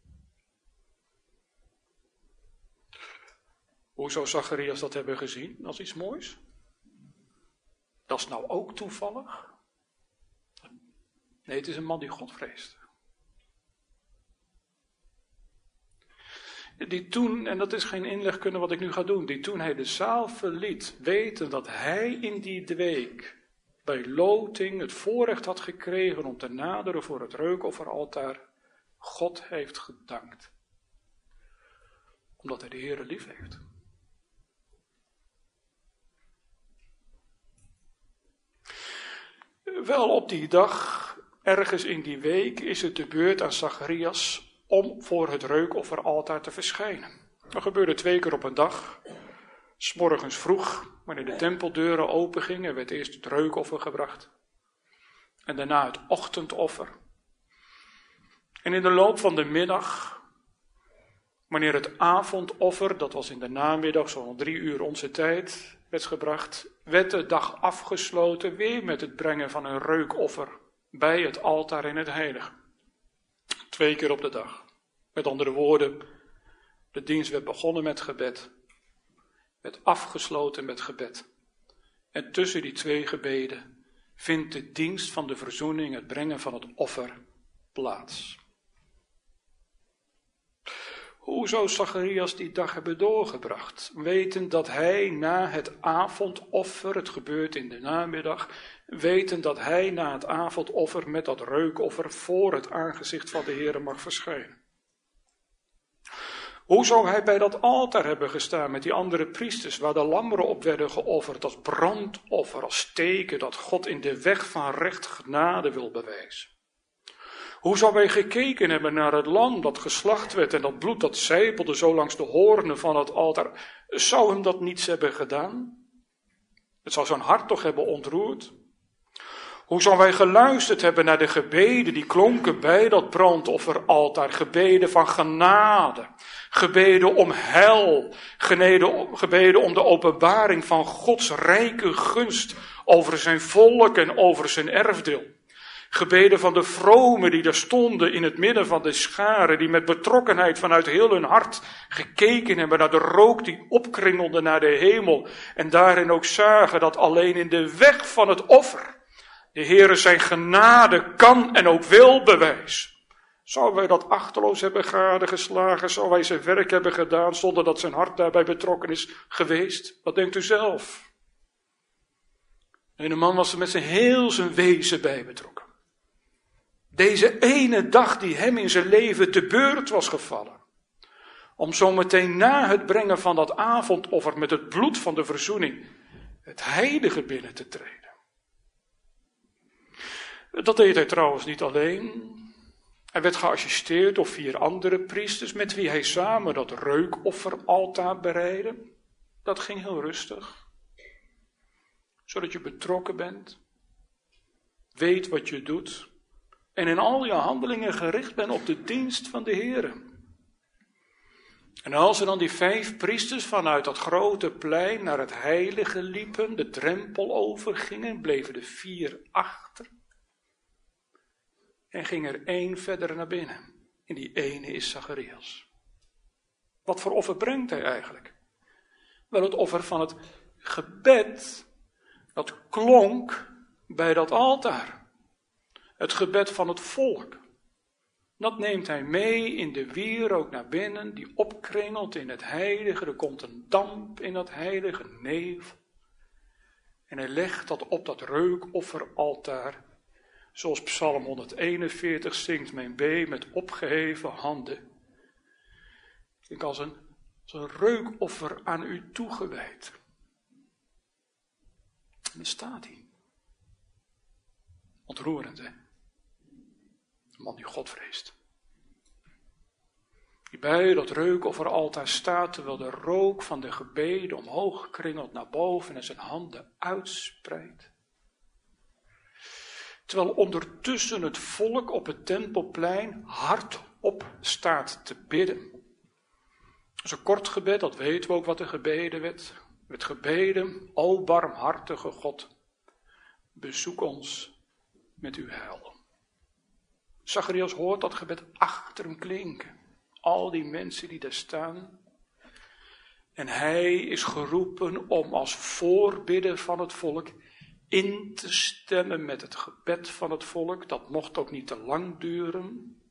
Hoe zou Zacharias dat hebben gezien als iets moois? Dat is nou ook toevallig? Nee, het is een man die God vreest. Die toen, en dat is geen inlegkunde wat ik nu ga doen, die toen hij de zaal verliet, weten dat hij in die week bij loting het voorrecht had gekregen om te naderen voor het reukofferaltaar, God heeft gedankt. Omdat hij de Heere lief heeft. Wel op die dag, ergens in die week, is het de beurt aan Zacharias om voor het reukofferaltaar te verschijnen. Dat gebeurde 2 keer op een dag. 's Morgens vroeg, wanneer de tempeldeuren open gingen, werd eerst het reukoffer gebracht. En daarna het ochtendoffer. En in de loop van de middag, wanneer het avondoffer, dat was in de namiddag, zo'n 3 uur onze tijd, werd gebracht, werd de dag afgesloten weer met het brengen van een reukoffer bij het altaar in het heilige. 2 keer op de dag. Met andere woorden, de dienst werd begonnen met gebed, werd afgesloten met gebed. En tussen die 2 gebeden vindt de dienst van de verzoening, het brengen van het offer, plaats. Hoe zou Zacharias die dag hebben doorgebracht? Weten dat hij na het avondoffer, het gebeurt in de namiddag, weten dat hij na het avondoffer met dat reukoffer voor het aangezicht van de Heere mag verschijnen. Hoe zou hij bij dat altaar hebben gestaan met die andere priesters, waar de lammeren op werden geofferd, als brandoffer, als teken dat God in de weg van recht genade wil bewijzen? Hoe zou hij gekeken hebben naar het lam dat geslacht werd en dat bloed dat zijpelde zo langs de hoornen van het altaar? Zou hem dat niets hebben gedaan? Het zou zijn hart toch hebben ontroerd? Hoe zou hij geluisterd hebben naar de gebeden die klonken bij dat brandofferaltaar? Gebeden van genade, gebeden om heil, gebeden om de openbaring van Gods rijke gunst over zijn volk en over zijn erfdeel. Gebeden van de vromen die daar stonden in het midden van de scharen, die met betrokkenheid vanuit heel hun hart gekeken hebben naar de rook die opkringelde naar de hemel. En daarin ook zagen dat alleen in de weg van het offer de Heere zijn genade kan en ook wil bewijzen. Zou wij dat achteloos hebben gadegeslagen? Zou wij zijn werk hebben gedaan zonder dat zijn hart daarbij betrokken is geweest? Wat denkt u zelf? En de man was er met heel zijn wezen bij betrokken. Deze ene dag die hem in zijn leven te beurt was gevallen. Om zometeen na het brengen van dat avondoffer met het bloed van de verzoening het heilige binnen te treden. Dat deed hij trouwens niet alleen. Hij werd geassisteerd door 4 andere priesters met wie hij samen dat reukofferaltaar bereidde. Dat ging heel rustig. Zodat je betrokken bent. Weet wat je doet. En in al je handelingen gericht bent op de dienst van de Heere. En als er dan die 5 priesters vanuit dat grote plein naar het heilige liepen, de drempel overgingen, bleven de 4 achter. En ging er 1 verder naar binnen. En die ene is Zacharias. Wat voor offer brengt hij eigenlijk? Wel het offer van het gebed dat klonk bij dat altaar. Het gebed van het volk. Dat neemt hij mee in de wierook naar binnen, die opkringelt in het heilige. Er komt een damp in dat heilige, nevel. En hij legt dat op dat reukofferaltaar, zoals Psalm 141 zingt, mijn B met opgeheven handen. Ik als een reukoffer aan u toegewijd. En dan staat hij. Ontroerend, hè? Een man die God vreest. Die bij dat reukofferaltaar staat, terwijl de rook van de gebeden omhoog kringelt naar boven en zijn handen uitspreidt. Terwijl ondertussen het volk op het tempelplein hardop staat te bidden. Dat is een kort gebed, dat weten we ook wat er gebeden werd. Er werd gebeden, o barmhartige God, bezoek ons met uw heil. Zacharias hoort dat gebed achter hem klinken. Al die mensen die daar staan. En hij is geroepen om als voorbidder van het volk in te stemmen met het gebed van het volk. Dat mocht ook niet te lang duren.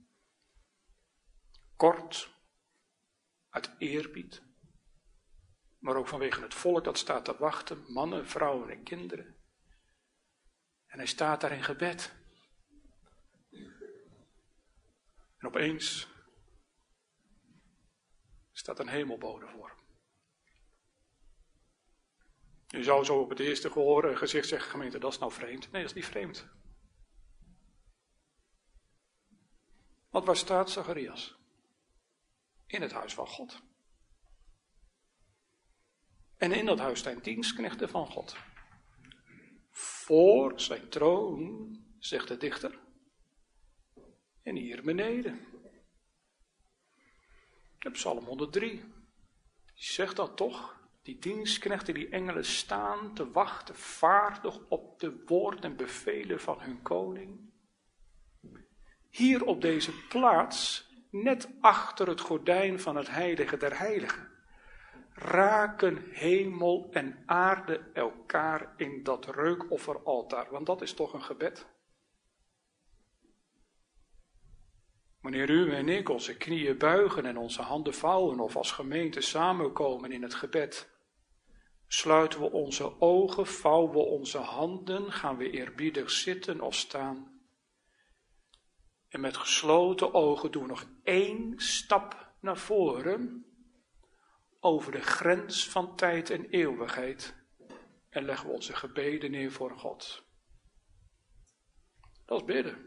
Kort, uit eerbied. Maar ook vanwege het volk dat staat te wachten. Mannen, vrouwen en kinderen. En hij staat daar in gebed. En opeens staat een hemelbode voor hem. Je zou zo op het eerste gehoor gezicht zeggen, gemeente, dat is nou vreemd. Nee, dat is niet vreemd. Want waar staat Zacharias? In het huis van God. En in dat huis zijn dienstknechten van God. Voor zijn troon, zegt de dichter. En hier beneden. In Psalm 103. Die zegt dat toch? Die dienstknechten, die engelen staan te wachten, vaardig op de woorden en bevelen van hun koning. Hier op deze plaats, net achter het gordijn van het heilige der heiligen, raken hemel en aarde elkaar in dat reukofferaltaar. Want dat is toch een gebed? Wanneer u en ik onze knieën buigen en onze handen vouwen of als gemeente samenkomen in het gebed, sluiten we onze ogen, vouwen we onze handen, gaan we eerbiedig zitten of staan. En met gesloten ogen doen we nog 1 stap naar voren over de grens van tijd en eeuwigheid en leggen we onze gebeden neer voor God. Dat is bidden.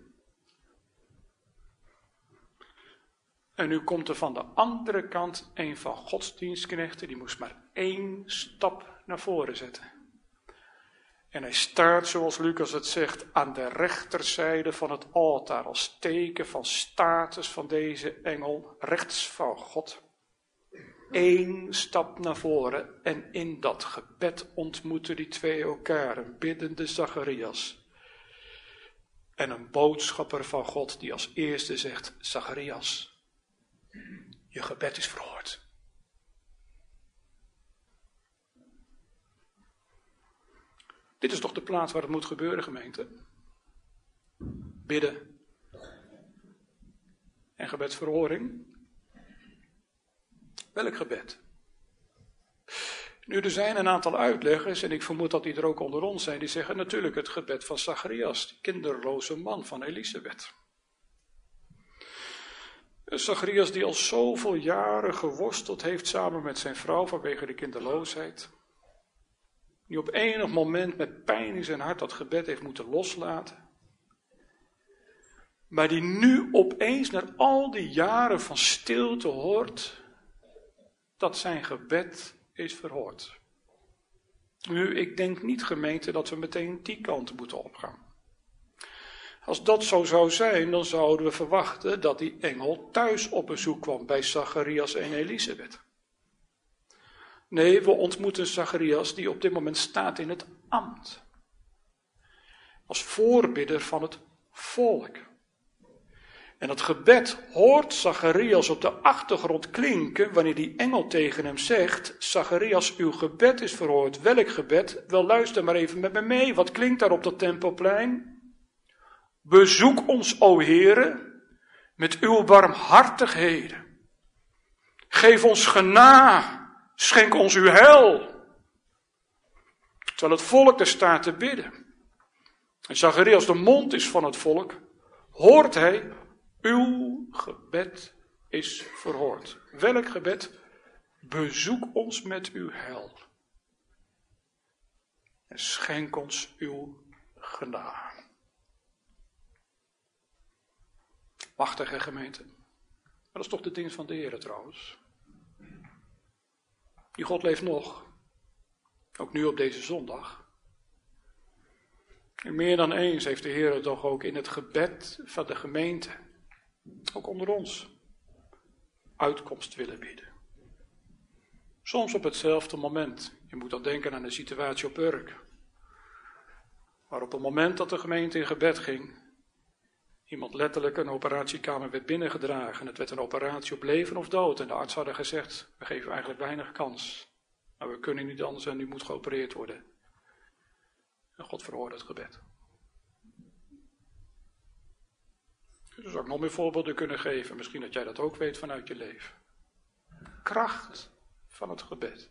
En nu komt er van de andere kant een van Gods dienstknechten, die moest maar 1 stap naar voren zetten. En hij staat, zoals Lucas het zegt, aan de rechterzijde van het altaar, als teken van status van deze engel, rechts van God. 1 stap naar voren en in dat gebed ontmoeten die twee elkaar, een biddende Zacharias. En een boodschapper van God die als eerste zegt, Zacharias, je gebed is verhoord. Dit is toch de plaats waar het moet gebeuren, gemeente? Bidden. En gebedsverhoring. Welk gebed? Nu, er zijn een aantal uitleggers, en ik vermoed dat die er ook onder ons zijn, die zeggen natuurlijk het gebed van Zacharias, de kinderloze man van Elisabeth. Zacharias die al zoveel jaren geworsteld heeft samen met zijn vrouw vanwege de kinderloosheid. Die op enig moment met pijn in zijn hart dat gebed heeft moeten loslaten. Maar die nu opeens na al die jaren van stilte hoort dat zijn gebed is verhoord. Nu, ik denk niet, gemeente, dat we meteen die kant moeten opgaan. Als dat zo zou zijn, dan zouden we verwachten dat die engel thuis op bezoek kwam bij Zacharias en Elisabeth. Nee, we ontmoeten Zacharias die op dit moment staat in het ambt. Als voorbidder van het volk. En dat gebed hoort Zacharias op de achtergrond klinken wanneer die engel tegen hem zegt, Zacharias, uw gebed is verhoord. Welk gebed? Wel, luister maar even met me mee. Wat klinkt daar op dat tempelplein? Bezoek ons, o Heere, met uw barmhartigheden. Geef ons genade, schenk ons uw heil. Terwijl het volk er staat te bidden. En Zacharias de mond is van het volk, hoort hij, uw gebed is verhoord. Welk gebed? Bezoek ons met uw heil. En schenk ons uw genade. Machtige gemeente. Maar dat is toch de dienst van de Heer trouwens. Die God leeft nog. Ook nu op deze zondag. En meer dan eens heeft de Heer toch ook in het gebed van de gemeente, ook onder ons, uitkomst willen bieden. Soms op hetzelfde moment. Je moet dan denken aan de situatie op Urk. Maar op het moment dat de gemeente in gebed ging, iemand letterlijk een operatiekamer werd binnengedragen. Het werd een operatie op leven of dood. En de arts hadden gezegd, we geven eigenlijk weinig kans. Maar we kunnen niet anders en nu moet geopereerd worden. En God verhoorde het gebed. Er zou ik nog meer voorbeelden kunnen geven. Misschien dat jij dat ook weet vanuit je leven. Kracht van het gebed.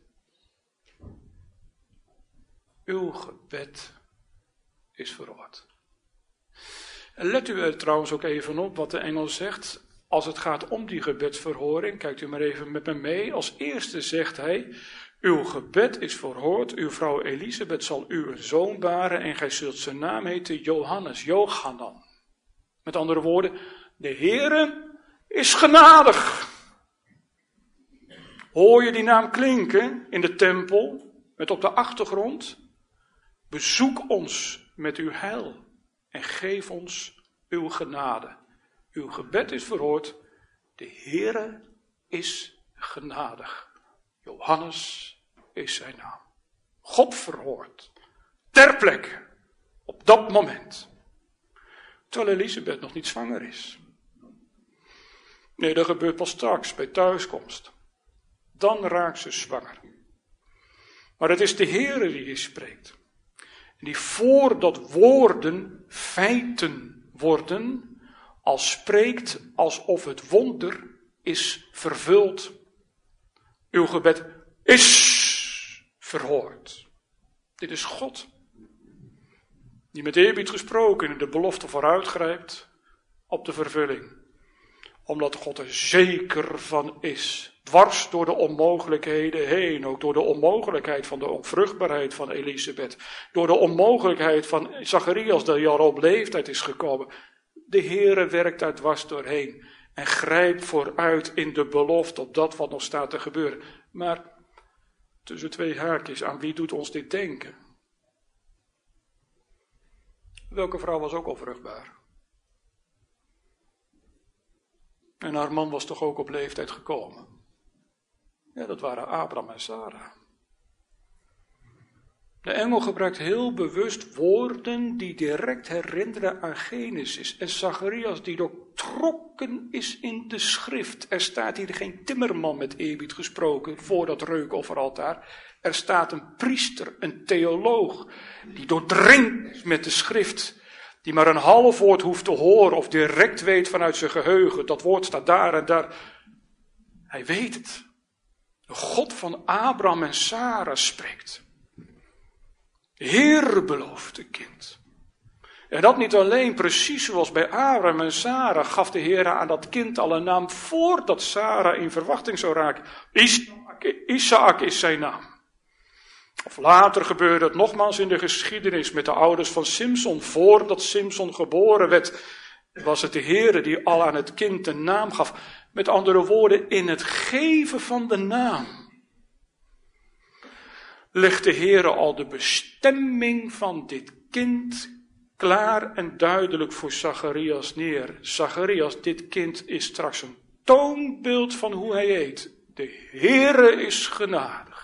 Uw gebed is verhoord. En let u er trouwens ook even op wat de engel zegt. Als het gaat om die gebedsverhoring, kijkt u maar even met me mee. Als eerste zegt hij, uw gebed is verhoord, uw vrouw Elisabeth zal u een zoon baren en gij zult zijn naam heten Johannes, Jochanan. Met andere woorden, de Heere is genadig. Hoor je die naam klinken in de tempel, met op de achtergrond, bezoek ons met uw heil en geef ons uw genade. Uw gebed is verhoord, de Heere is genadig. Johannes is zijn naam. God verhoort, ter plekke, op dat moment. Terwijl Elisabeth nog niet zwanger is. Nee, dat gebeurt pas straks, bij thuiskomst. Dan raakt ze zwanger. Maar het is de Heere die hier spreekt. En die voordat woorden feiten worden, al spreekt alsof het wonder is vervuld. Uw gebed is verhoord. Dit is God. Die met eerbied gesproken in de belofte vooruitgrijpt op de vervulling. Omdat God er zeker van is. Dwars door de onmogelijkheden heen. Ook door de onmogelijkheid van de onvruchtbaarheid van Elisabeth. Door de onmogelijkheid van Zacharias die al op leeftijd is gekomen. De Heere werkt daar dwars doorheen. En grijpt vooruit in de belofte op dat wat nog staat te gebeuren. Maar tussen twee haakjes, aan wie doet ons dit denken? Welke vrouw was ook al vruchtbaar? En haar man was toch ook op leeftijd gekomen? Ja, dat waren Abraham en Sarah. De engel gebruikt heel bewust woorden die direct herinneren aan Genesis. En Zacharias die doortrokken is in de schrift. Er staat hier geen timmerman met eerbied gesproken voor dat reukofferaltaar. Er staat een priester, een theoloog, die doordringt is met de schrift. Die maar een half woord hoeft te horen of direct weet vanuit zijn geheugen. Dat woord staat daar en daar. Hij weet het. De God van Abraham en Sarah spreekt. De Heer belooft een kind. En dat niet alleen, precies zoals bij Abraham en Sarah gaf de Heer aan dat kind al een naam voordat Sarah in verwachting zou raken. Isaac is zijn naam. Of later gebeurde het nogmaals in de geschiedenis met de ouders van Simson. Voordat Simson geboren werd, was het de Heer die al aan het kind een naam gaf. Met andere woorden, in het geven van de naam legt de Heer al de bestemming van dit kind klaar en duidelijk voor Zacharias neer. Zacharias, dit kind is straks een toonbeeld van hoe hij heet. De Heere is genadig.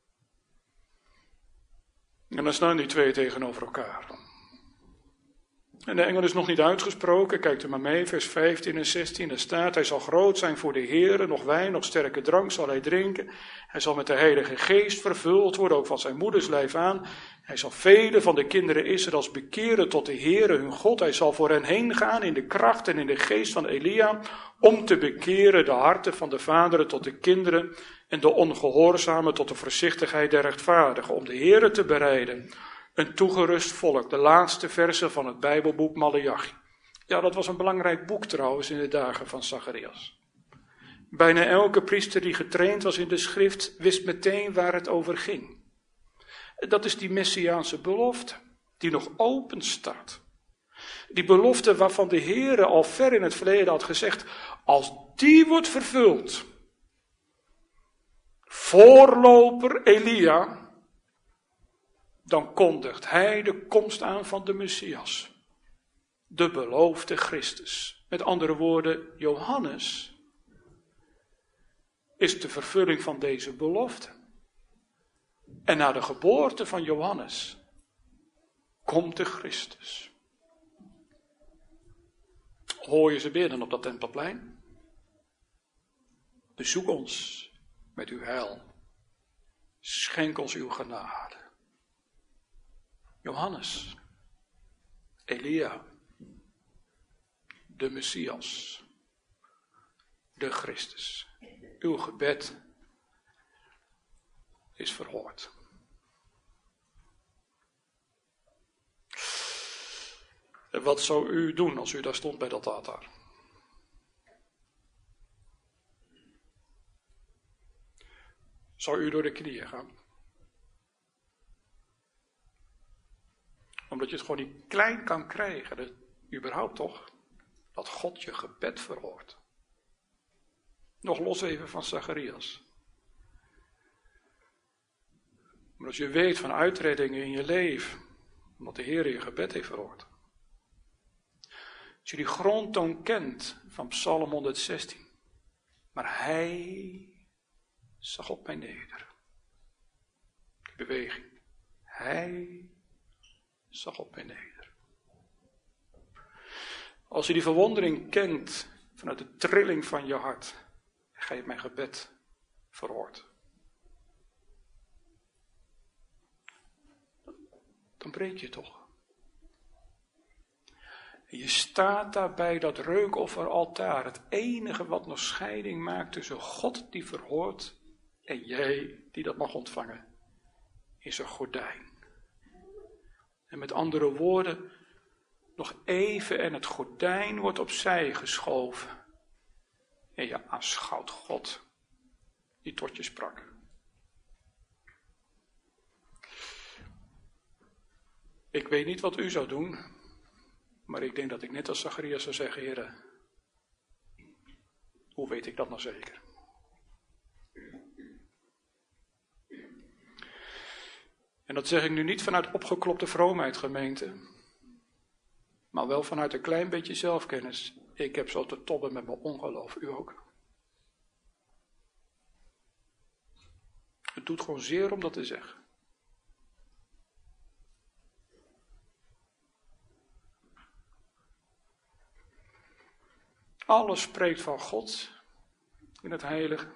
En dan staan die twee tegenover elkaar. En de engel is nog niet uitgesproken, kijkt u maar mee, vers 15 en 16, daar staat, hij zal groot zijn voor de Heere, nog wijn, nog sterke drank zal hij drinken. Hij zal met de Heilige Geest vervuld worden, ook van zijn moeders lijf aan. Hij zal velen van de kinderen Israëls bekeren tot de Heere hun God. Hij zal voor hen heen gaan in de kracht en in de geest van Elia, om te bekeren de harten van de vaderen tot de kinderen en de ongehoorzamen tot de voorzichtigheid der rechtvaardigen, om de Heere te bereiden. Een toegerust volk, de laatste verse van het Bijbelboek Maleachi. Ja, dat was een belangrijk boek trouwens in de dagen van Zacharias. Bijna elke priester die getraind was in de schrift wist meteen waar het over ging. Dat is die messiaanse belofte, die nog open staat. Die belofte waarvan de Heere al ver in het verleden had gezegd, als die wordt vervuld, voorloper Elia, dan kondigt hij de komst aan van de Messias, de beloofde Christus. Met andere woorden, Johannes is de vervulling van deze belofte. En na de geboorte van Johannes komt de Christus. Hoor je ze bidden op dat tempelplein? Bezoek ons met uw heil. Schenk ons uw genade. Johannes, Elia, de Messias, de Christus. Uw gebed is verhoord. En wat zou u doen als u daar stond bij dat altaar? Zou u door de knieën gaan? Omdat je het gewoon niet klein kan krijgen, überhaupt toch, dat God je gebed verhoort. Nog los even van Zacharias. Maar als je weet van uitreddingen in je leven, omdat de Heer je gebed heeft verhoord. Als je die grondtoon kent van Psalm 116. Maar hij zag op mij neder. Die beweging. Hij zag op mij neder. Als je die verwondering kent vanuit de trilling van je hart, gij hebt mijn gebed verhoord. Dan breek je toch. En je staat daar bij dat reukofferaltaar, het enige wat nog scheiding maakt tussen God die verhoort en jij die dat mag ontvangen, is een gordijn. En met andere woorden, nog even en het gordijn wordt opzij geschoven. En je aanschouwt God die tot je sprak. Ik weet niet wat u zou doen, maar ik denk dat ik net als Zacharias zou zeggen, Heere, hoe weet ik dat nou zeker? En dat zeg ik nu niet vanuit opgeklopte vroomheid, gemeente, maar wel vanuit een klein beetje zelfkennis. Ik heb zo te tobben met mijn ongeloof, u ook. Het doet gewoon zeer om dat te zeggen. Alles spreekt van God in het heilige.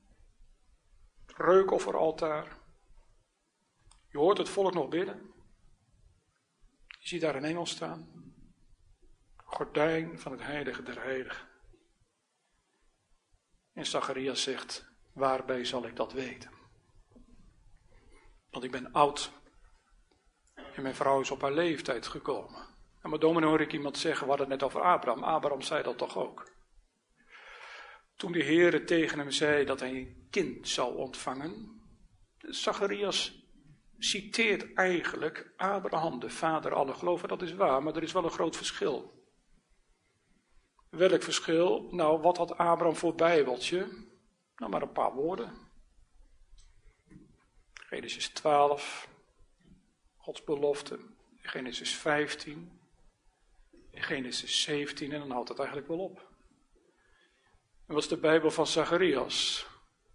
Reukofferaltaar. Je hoort het volk nog bidden. Je ziet daar een engel staan. Gordijn van het heilige der heiligen. En Zacharias zegt, waarbij zal ik dat weten? Want ik ben oud. En mijn vrouw is op haar leeftijd gekomen. En maar dominee hoor ik iemand zeggen, we hadden het net over Abraham. Abraham zei dat toch ook? Toen de Heere tegen hem zei dat hij een kind zou ontvangen. Zacharias citeert eigenlijk Abraham, de vader alle geloven. Dat is waar, maar er is wel een groot verschil. Welk verschil? Nou, wat had Abraham voor bijbeltje? Nou, maar een paar woorden. Genesis 12, Gods belofte. Genesis 15, Genesis 17 en dan houdt het eigenlijk wel op. En wat is de Bijbel van Zacharias?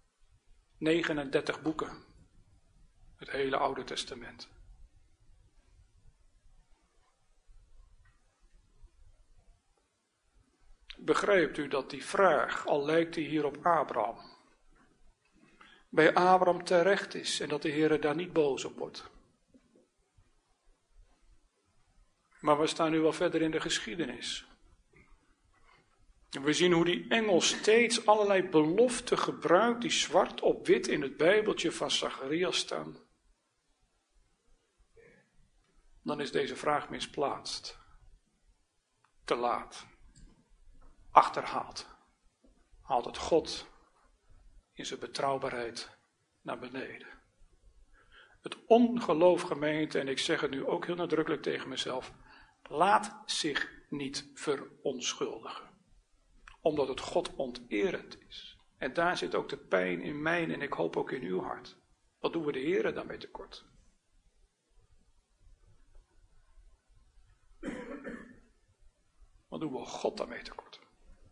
39 boeken. Het hele Oude Testament. begrijpt u dat die vraag, al lijkt die hier op Abraham, bij Abraham terecht is en dat de Heer daar niet boos op wordt. Maar we staan nu wel verder in de geschiedenis. En we zien hoe die engel steeds allerlei beloften gebruikt die zwart op wit in het Bijbeltje van Zacharias staan. Dan is deze vraag misplaatst. Te laat. Achterhaald. Haalt het God in zijn betrouwbaarheid naar beneden. Het ongeloof, gemeente, en ik zeg het nu ook heel nadrukkelijk tegen mezelf, laat zich niet verontschuldigen. Omdat het God onterend is. En daar zit ook de pijn in mijn en ik hoop ook in uw hart. Wat doen we de Heere daarmee tekort? Wat doen we God daarmee tekort?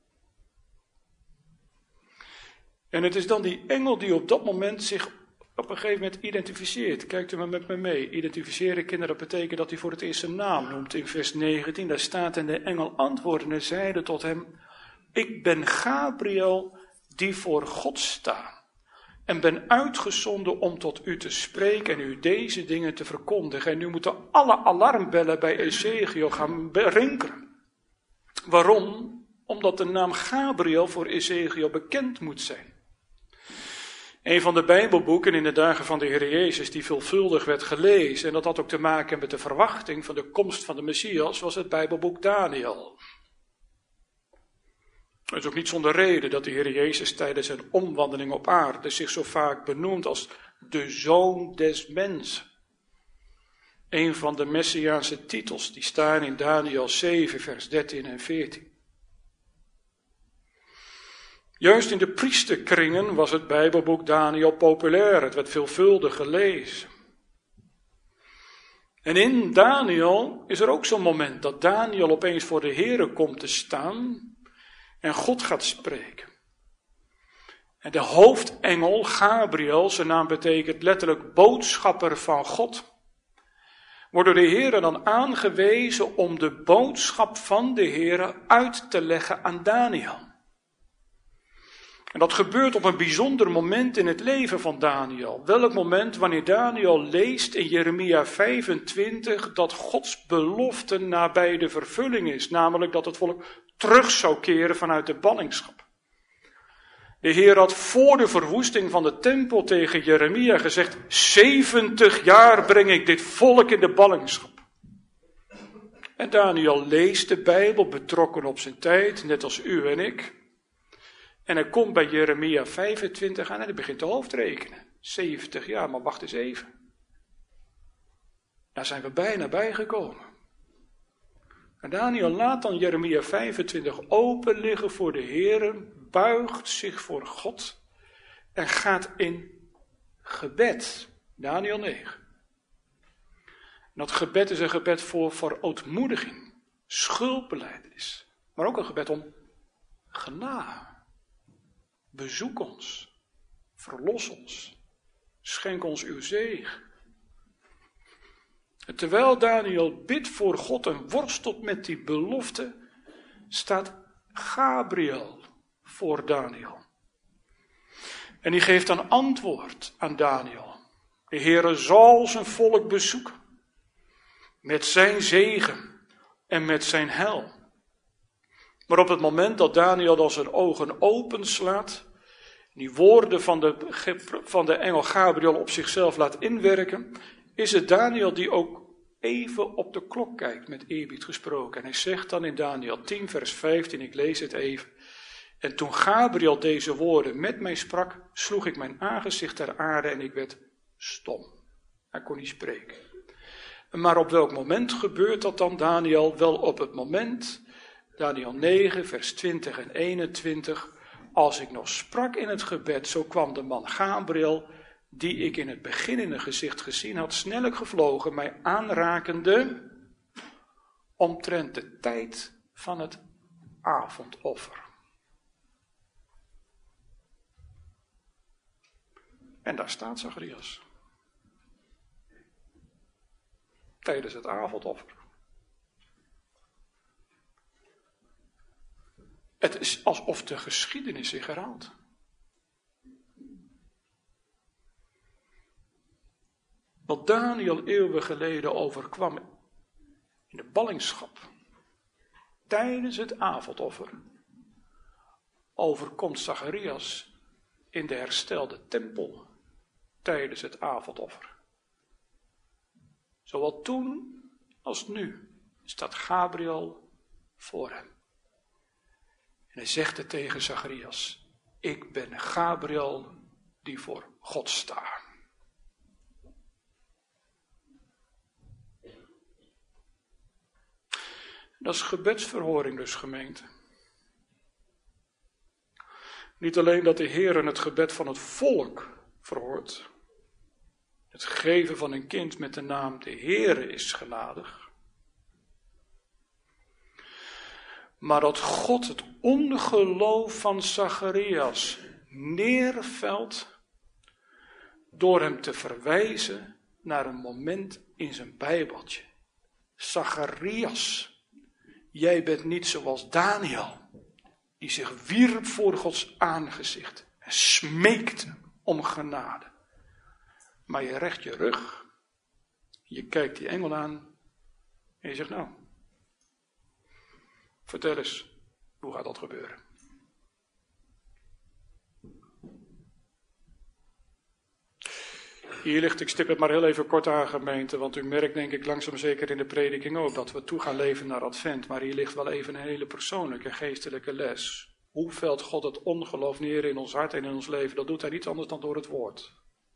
En het is dan die engel die op dat moment zich op een gegeven moment identificeert. Kijkt u maar met me mee. Identificeren, kinderen, dat betekent dat hij voor het eerst zijn naam noemt. In vers 19, daar staat: en de engel antwoordde en zeide tot hem: ik ben Gabriel die voor God sta. En ben uitgezonden om tot u te spreken en u deze dingen te verkondigen. En nu moeten alle alarmbellen bij Ezechiel gaan rinkelen. Waarom? Omdat de naam Gabriel voor Ezechiel bekend moet zijn. Een van de Bijbelboeken in de dagen van de Heer Jezus die veelvuldig werd gelezen, en dat had ook te maken met de verwachting van de komst van de Messias, was het Bijbelboek Daniel. Het is ook niet zonder reden dat de Heer Jezus tijdens zijn omwandeling op aarde zich zo vaak benoemt als de Zoon des Mensen. Een van de Messiaanse titels die staan in Daniel 7 vers 13 en 14. Juist in de priesterkringen was het Bijbelboek Daniel populair. Het werd veelvuldig gelezen. En in Daniel is er ook zo'n moment dat Daniel opeens voor de Heere komt te staan en God gaat spreken. En de hoofdengel Gabriel, zijn naam betekent letterlijk boodschapper van God, wordt door de Heere dan aangewezen om de boodschap van de Heere uit te leggen aan Daniel. En dat gebeurt op een bijzonder moment in het leven van Daniel. Welk moment? Wanneer Daniel leest in Jeremia 25 dat Gods belofte nabij de vervulling is. Namelijk dat het volk terug zou keren vanuit de ballingschap. De Heer had voor de verwoesting van de tempel tegen Jeremia gezegd: 70 jaar breng ik dit volk in de ballingschap. En Daniel leest de Bijbel betrokken op zijn tijd, net als u en ik. En hij komt bij Jeremia 25 aan en hij begint te hoofdrekenen. 70 jaar, maar wacht eens even. Daar zijn we bijna bijgekomen. En Daniel laat dan Jeremia 25 open liggen voor de Heere, buigt zich voor God en gaat in gebed. Daniel 9. En dat gebed is een gebed voor verootmoediging, schuldbelijdenis, maar ook een gebed om genade. Bezoek ons, verlos ons, schenk ons uw zegen. En terwijl Daniel bidt voor God en worstelt met die belofte, staat Gabriel voor Daniel. En die geeft dan antwoord aan Daniel. De Heere zal zijn volk bezoeken, met zijn zegen en met zijn heil. Maar op het moment dat Daniel dan zijn ogen openslaat, die woorden van de engel Gabriel op zichzelf laat inwerken, is het Daniel die ook even op de klok kijkt, met eerbied gesproken. En hij zegt dan in Daniel 10 vers 15, ik lees het even: en toen Gabriel deze woorden met mij sprak, sloeg ik mijn aangezicht ter aarde en ik werd stom. Hij kon niet spreken. Maar op welk moment gebeurt dat dan, Daniel? Wel op het moment, Daniel 9 vers 20 en 21, als ik nog sprak in het gebed, zo kwam de man Gabriel, die ik in het begin in een gezicht gezien had, snellijk gevlogen, mij aanrakende omtrent de tijd van het avondoffer. En daar staat Zacharias. Tijdens het avondoffer. Het is alsof de geschiedenis zich herhaalt. Wat Daniel eeuwen geleden overkwam in de ballingschap, tijdens het avondoffer, overkomt Zacharias in de herstelde tempel tijdens het avondoffer. Zowel toen als nu staat Gabriel voor hem. En hij zegt het tegen Zacharias: ik ben Gabriel die voor God sta. Dat is gebedsverhoring dus, gemeente. Niet alleen dat de Heer het gebed van het volk verhoort. Het geven van een kind met de naam de Heere is genadig. Maar dat God het ongeloof van Zacharias neervelt door hem te verwijzen naar een moment in zijn Bijbeltje. Zacharias, jij bent niet zoals Daniel, die zich wierp voor Gods aangezicht en smeekte om genade. Maar je recht je rug, je kijkt die engel aan en je zegt: nou, vertel eens, hoe gaat dat gebeuren? Hier ligt, ik stip het maar heel even kort aan, gemeente, want u merkt denk ik langzaam zeker in de prediking ook dat we toe gaan leven naar Advent, maar hier ligt wel even een hele persoonlijke geestelijke les. Hoe velt God het ongeloof neer in ons hart en in ons leven? Dat doet hij niet anders dan door het woord.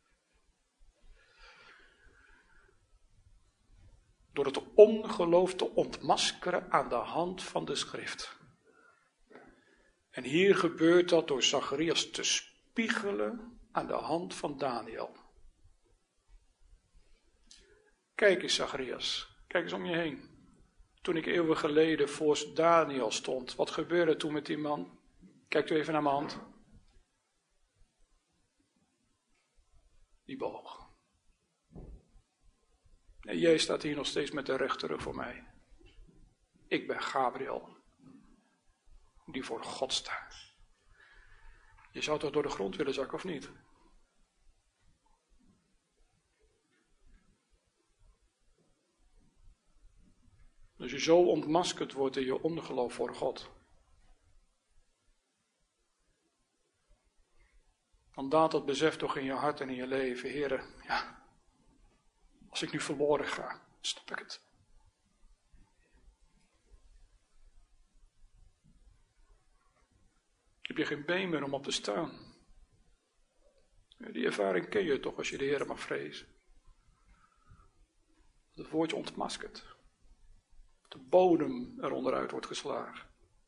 Door het ongeloof te ontmaskeren aan de hand van de schrift. En hier gebeurt dat door Zacharias te spiegelen aan de hand van Daniel. Kijk eens, Zacharias, kijk eens om je heen. Toen ik eeuwen geleden voor Daniel stond, wat gebeurde toen met die man? Kijkt u even naar mijn hand. Die boog. En jij staat hier nog steeds met de rechterrug voor mij. Ik ben Gabriel, die voor God staat. Je zou toch door de grond willen zakken, of niet? Als je zo ontmaskerd wordt in je ongeloof voor God, dan daalt dat besef toch in je hart en in je leven: Heere, ja, als ik nu verloren ga, snap ik het. Heb je geen been meer om op te staan? Die ervaring ken je toch als je de Heere mag vrezen. Het woordje ontmaskerd. De bodem eronder uit wordt geslagen.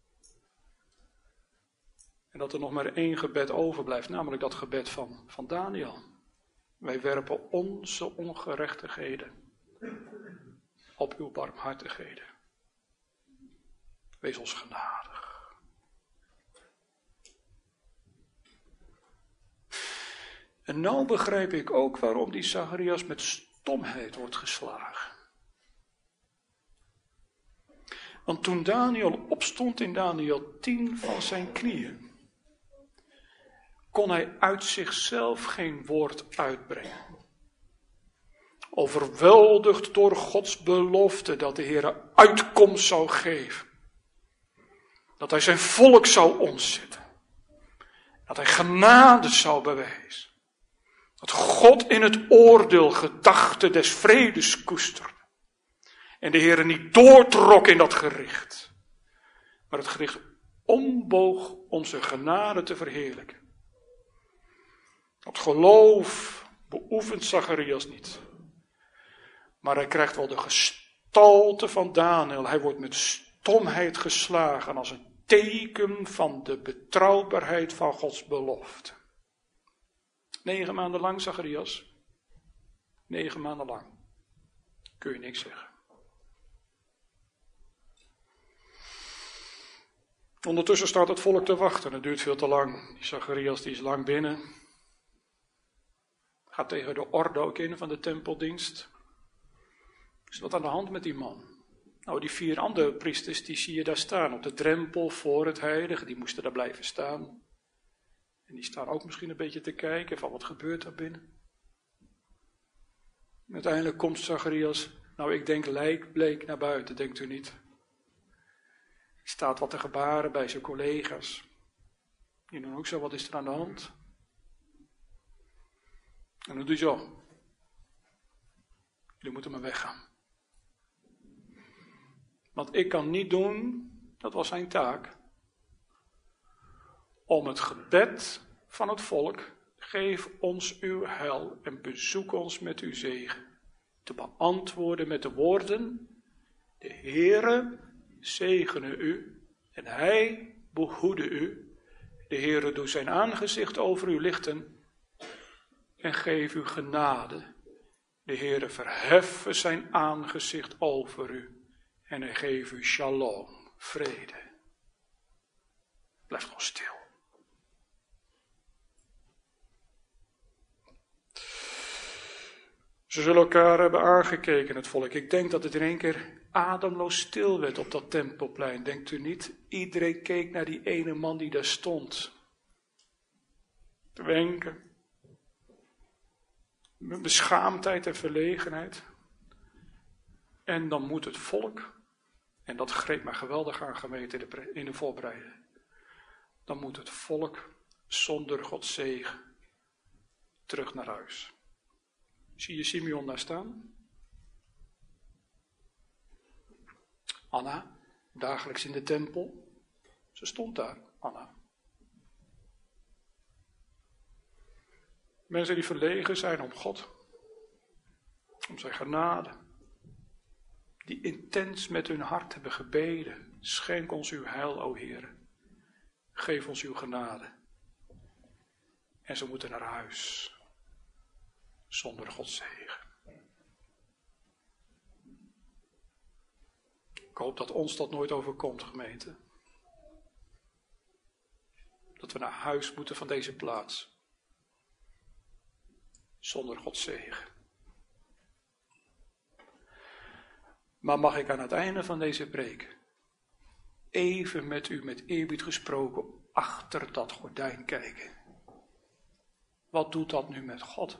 En dat er nog maar één gebed overblijft, namelijk dat gebed van Daniel. Wij werpen onze ongerechtigheden op uw barmhartigheden. Wees ons genadig. En nou begrijp ik ook waarom die Zacharias met stomheid wordt geslagen. Want toen Daniel opstond in Daniel 10 van zijn knieën, kon hij uit zichzelf geen woord uitbrengen. Overweldigd door Gods belofte dat de Heer uitkomst zou geven. Dat hij zijn volk zou ontzetten. Dat hij genade zou bewijzen. Dat God in het oordeel gedachten des vredes koesterde. En de Heer niet doortrok in dat gericht. Maar het gericht omboog om zijn genade te verheerlijken. Dat geloof beoefent Zacharias niet. Maar hij krijgt wel de gestalte van Daniel. Hij wordt met stomheid geslagen als een teken van de betrouwbaarheid van Gods belofte. 9 maanden lang, Zacharias. 9 maanden lang. Kun je niks zeggen. Ondertussen staat het volk te wachten. Het duurt veel te lang. Die Zacharias die is lang binnen. Gaat tegen de orde ook in van de tempeldienst. Is wat aan de hand met die man? Nou, die 4 andere priesters, die zie je daar staan op de drempel voor het heilige. Die moesten daar blijven staan. En die staan ook misschien een beetje te kijken van wat gebeurt daar binnen. En uiteindelijk komt Zacharias, nou ik denk lijkbleek naar buiten, denkt u niet? Er staat wat te gebaren bij zijn collega's. Die doen ook zo, wat is er aan de hand? En dan doet hij zo. Jullie moeten maar weggaan. Want ik kan niet doen, dat was zijn taak, om het gebed van het volk, geef ons uw heil en bezoek ons met uw zegen, te beantwoorden met de woorden, de Heere zegene u en hij behoede u, de Heere doet zijn aangezicht over u lichten en geef u genade, de Heere verheffen zijn aangezicht over u en hij geeft u shalom, vrede. Blijf gewoon stil. Ze zullen elkaar hebben aangekeken, het volk. Ik denk dat het in één keer ademloos stil werd op dat tempelplein. Denkt u niet? Iedereen keek naar die ene man die daar stond. Te wenken. Met beschaamdheid en verlegenheid. En dan moet het volk, en dat greep me geweldig aan gemeente in de voorbereiding. Dan moet het volk zonder Gods zegen terug naar huis. Zie je Simeon daar staan? Anna, dagelijks in de tempel. Ze stond daar, Anna. Mensen die verlegen zijn om God. Om zijn genade. Die intens met hun hart hebben gebeden. Schenk ons uw heil, o Heer. Geef ons uw genade. En ze moeten naar huis. Zonder Gods zegen. Ik hoop dat ons dat nooit overkomt, gemeente. Dat we naar huis moeten van deze plaats. Zonder Gods zegen. Maar mag ik aan het einde van deze preek even met u met eerbied gesproken achter dat gordijn kijken. Wat doet dat nu met God?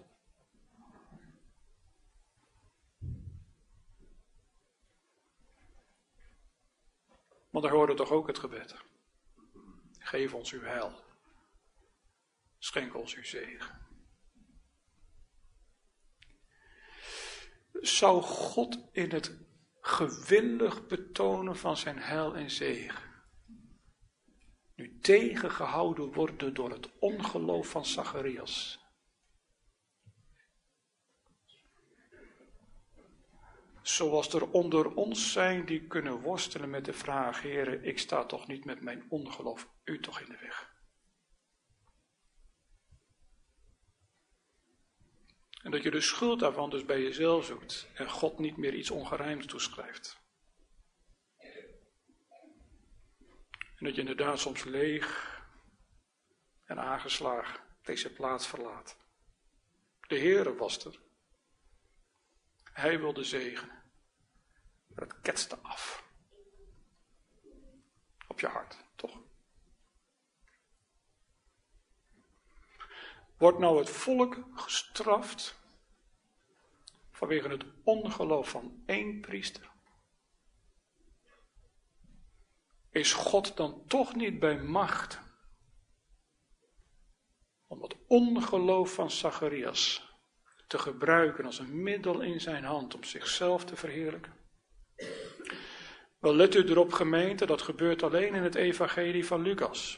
Want daar hoorde toch ook het gebed. Geef ons uw heil. Schenk ons uw zegen. Zou God in het gewillig betonen van zijn heil en zegen nu tegengehouden worden door het ongeloof van Zacharias? Zoals er onder ons zijn die kunnen worstelen met de vraag, Heere, ik sta toch niet met mijn ongeloof u toch in de weg. En dat je de schuld daarvan dus bij jezelf zoekt en God niet meer iets ongerijmds toeschrijft. En dat je inderdaad soms leeg en aangeslagen deze plaats verlaat. De Heere was er. Hij wilde zegenen. Maar het ketste af. Op je hart, toch? Wordt nou het volk gestraft vanwege het ongeloof van één priester? Is God dan toch niet bij macht om het ongeloof van Zacharias te gebruiken als een middel in zijn hand om zichzelf te verheerlijken? Wel, let u erop, gemeente, dat gebeurt alleen in het evangelie van Lucas.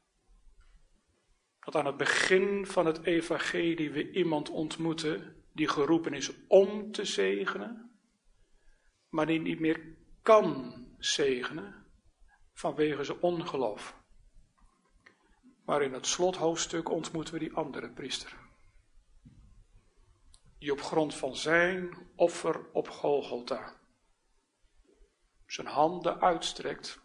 Dat aan het begin van het evangelie we iemand ontmoeten die geroepen is om te zegenen, maar die niet meer kan zegenen vanwege zijn ongeloof. Maar in het slothoofdstuk ontmoeten we die andere priester, die op grond van zijn offer op Golgotha zijn handen uitstrekt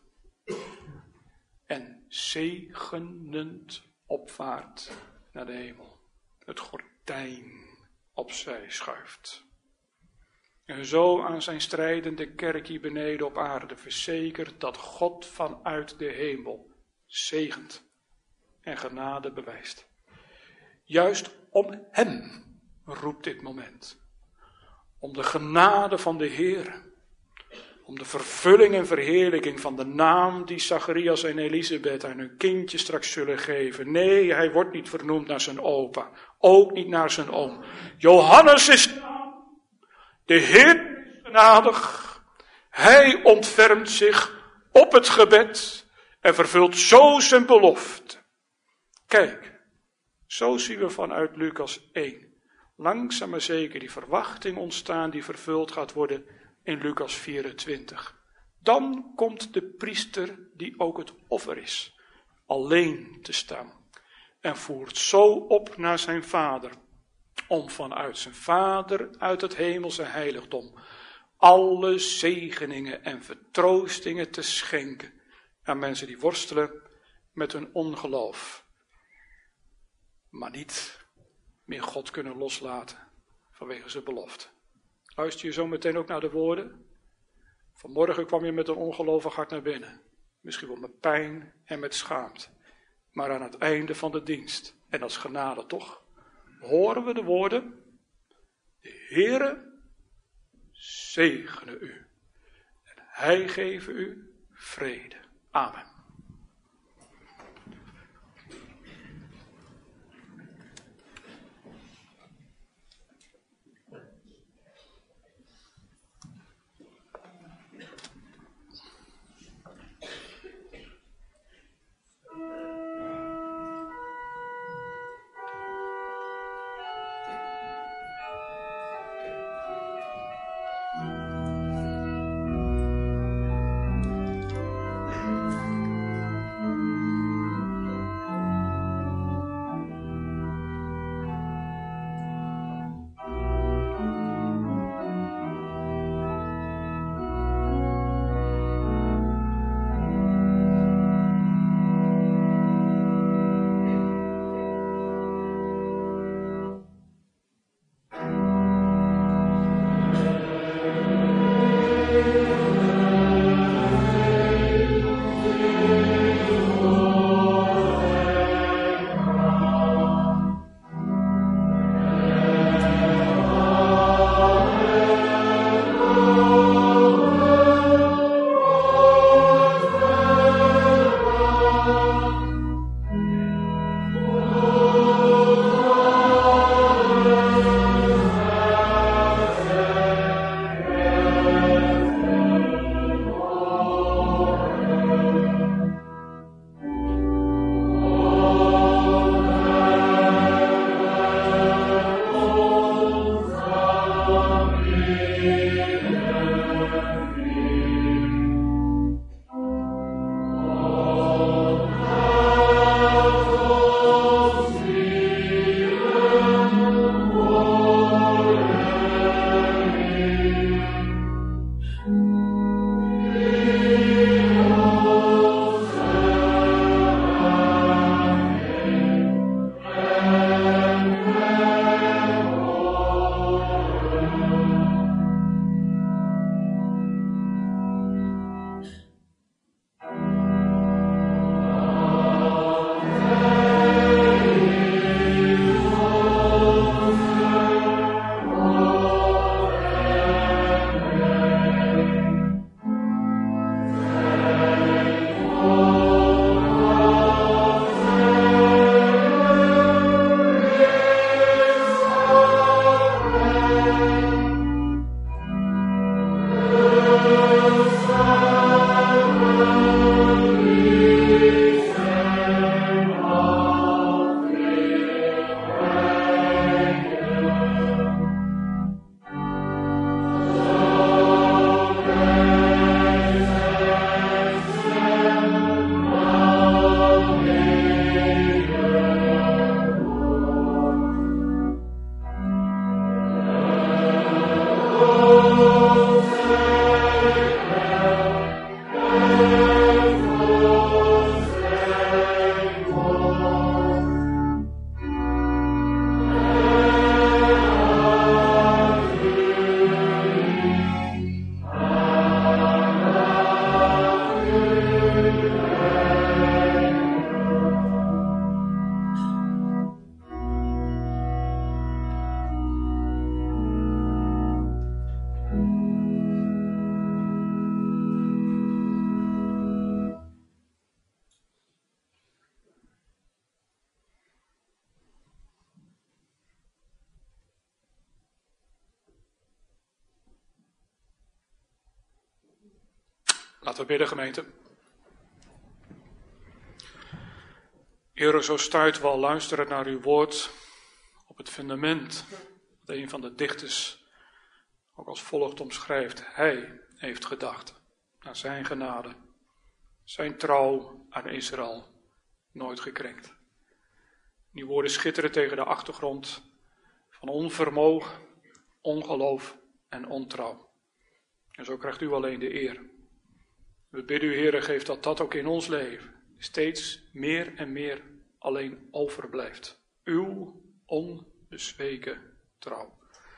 en zegenend opvaart naar de hemel. Het gordijn opzij schuift. En zo aan zijn strijdende kerk hier beneden op aarde verzekert dat God vanuit de hemel zegent en genade bewijst. Juist om hem roept dit moment. Om de genade van de Heer. Om de vervulling en verheerlijking van de naam die Zacharias en Elisabeth aan hun kindje straks zullen geven. Nee, hij wordt niet vernoemd naar zijn opa. Ook niet naar zijn oom. Johannes is de Heer is genadig. Hij ontfermt zich op het gebed en vervult zo zijn belofte. Kijk, zo zien we vanuit Lucas 1 langzaam maar zeker die verwachting ontstaan die vervuld gaat worden in Lucas 24. Dan komt de priester die ook het offer is, alleen te staan en voert zo op naar zijn vader, om vanuit zijn vader uit het hemelse heiligdom alle zegeningen en vertroostingen te schenken aan mensen die worstelen met hun ongeloof, maar niet meer God kunnen loslaten vanwege zijn belofte. Luister je zo meteen ook naar de woorden? Vanmorgen kwam je met een ongelovig hart naar binnen. Misschien wel met pijn en met schaamte. Maar aan het einde van de dienst, en dat is genade toch, horen we de woorden: de Heere zegene u. En hij geven u vrede. Amen. Laten we bidden, gemeente. Heere, zo stuiten we al luisteren naar uw woord op het fundament dat een van de dichters ook als volgt omschrijft. Hij heeft gedacht naar zijn genade, zijn trouw aan Israël, nooit gekrenkt. Die woorden schitteren tegen de achtergrond van onvermogen, ongeloof en ontrouw. En zo krijgt u alleen de eer. We bidden u, Heere, geef dat ook in ons leven steeds meer en meer alleen overblijft. Uw onbezweken trouw.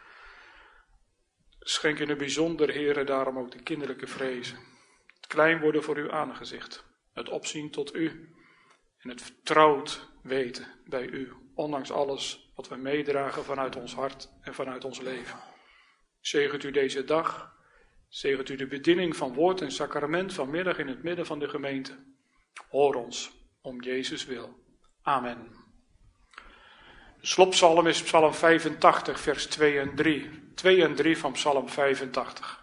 Schenk in het bijzonder, Heere, daarom ook de kinderlijke vrezen. Het klein worden voor uw aangezicht. Het opzien tot u. En het vertrouwd weten bij u. Ondanks alles wat we meedragen vanuit ons hart en vanuit ons leven. Zegent u deze dag. Zegent u de bediening van woord en sacrament vanmiddag in het midden van de gemeente. Hoor ons om Jezus wil. Amen. De slotpsalm is psalm 85, vers 2 en 3. 2 en 3 van psalm 85.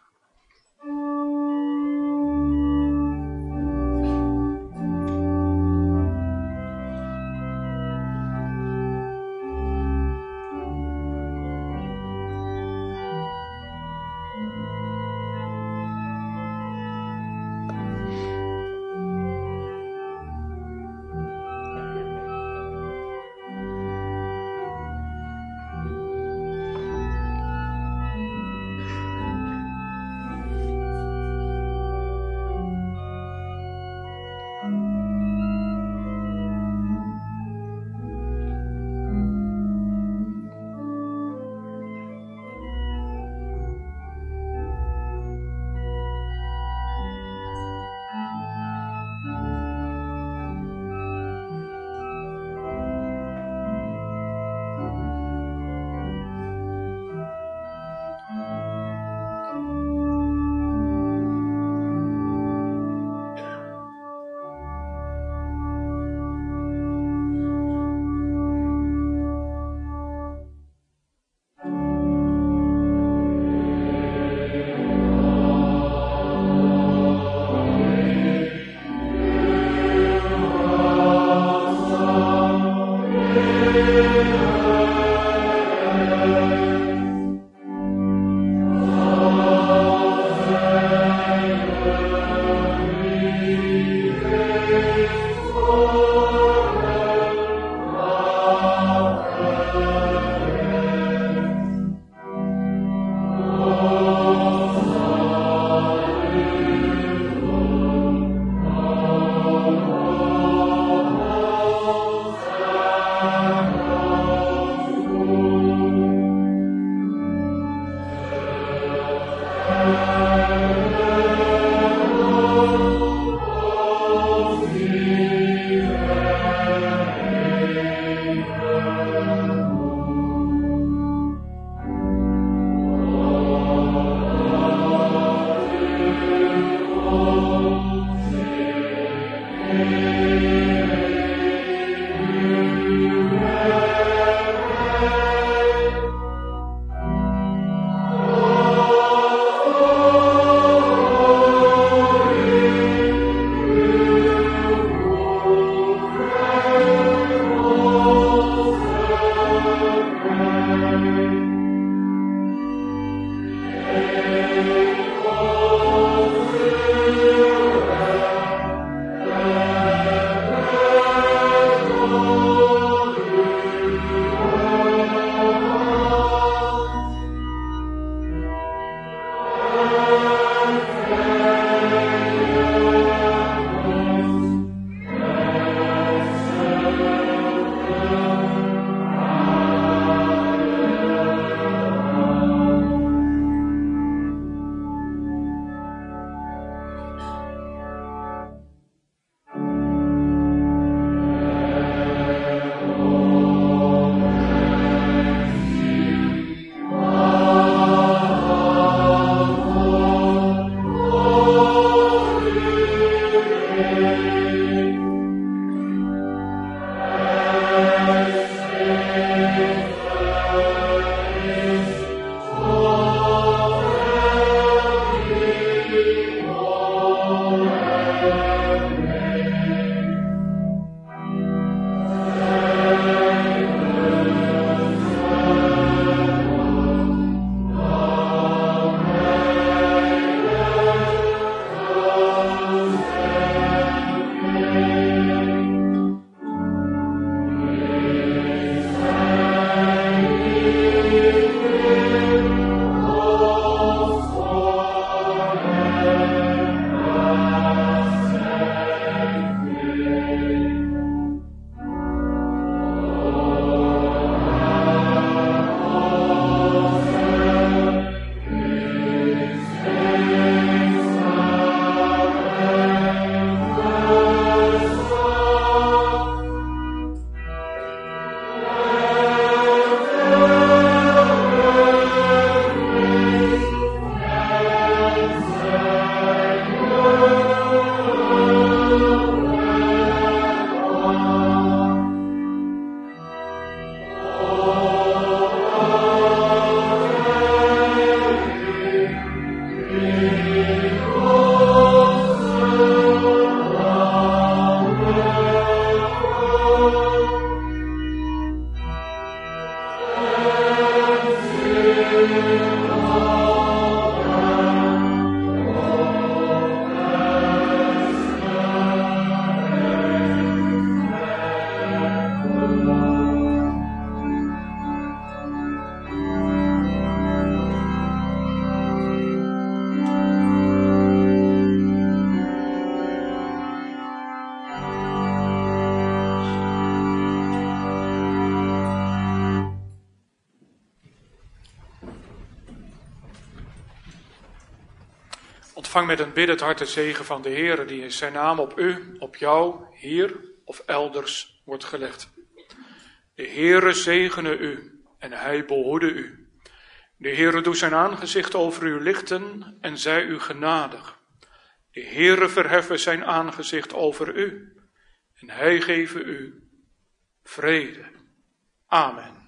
Ontvang met een biddend hart de zegen van de Heere, die in zijn naam op u, op jou, hier of elders wordt gelegd. De Heere zegene u en hij behoede u. De Heere doet zijn aangezicht over u lichten en zij u genadig. De Heere verheffen zijn aangezicht over u en hij geven u vrede. Amen.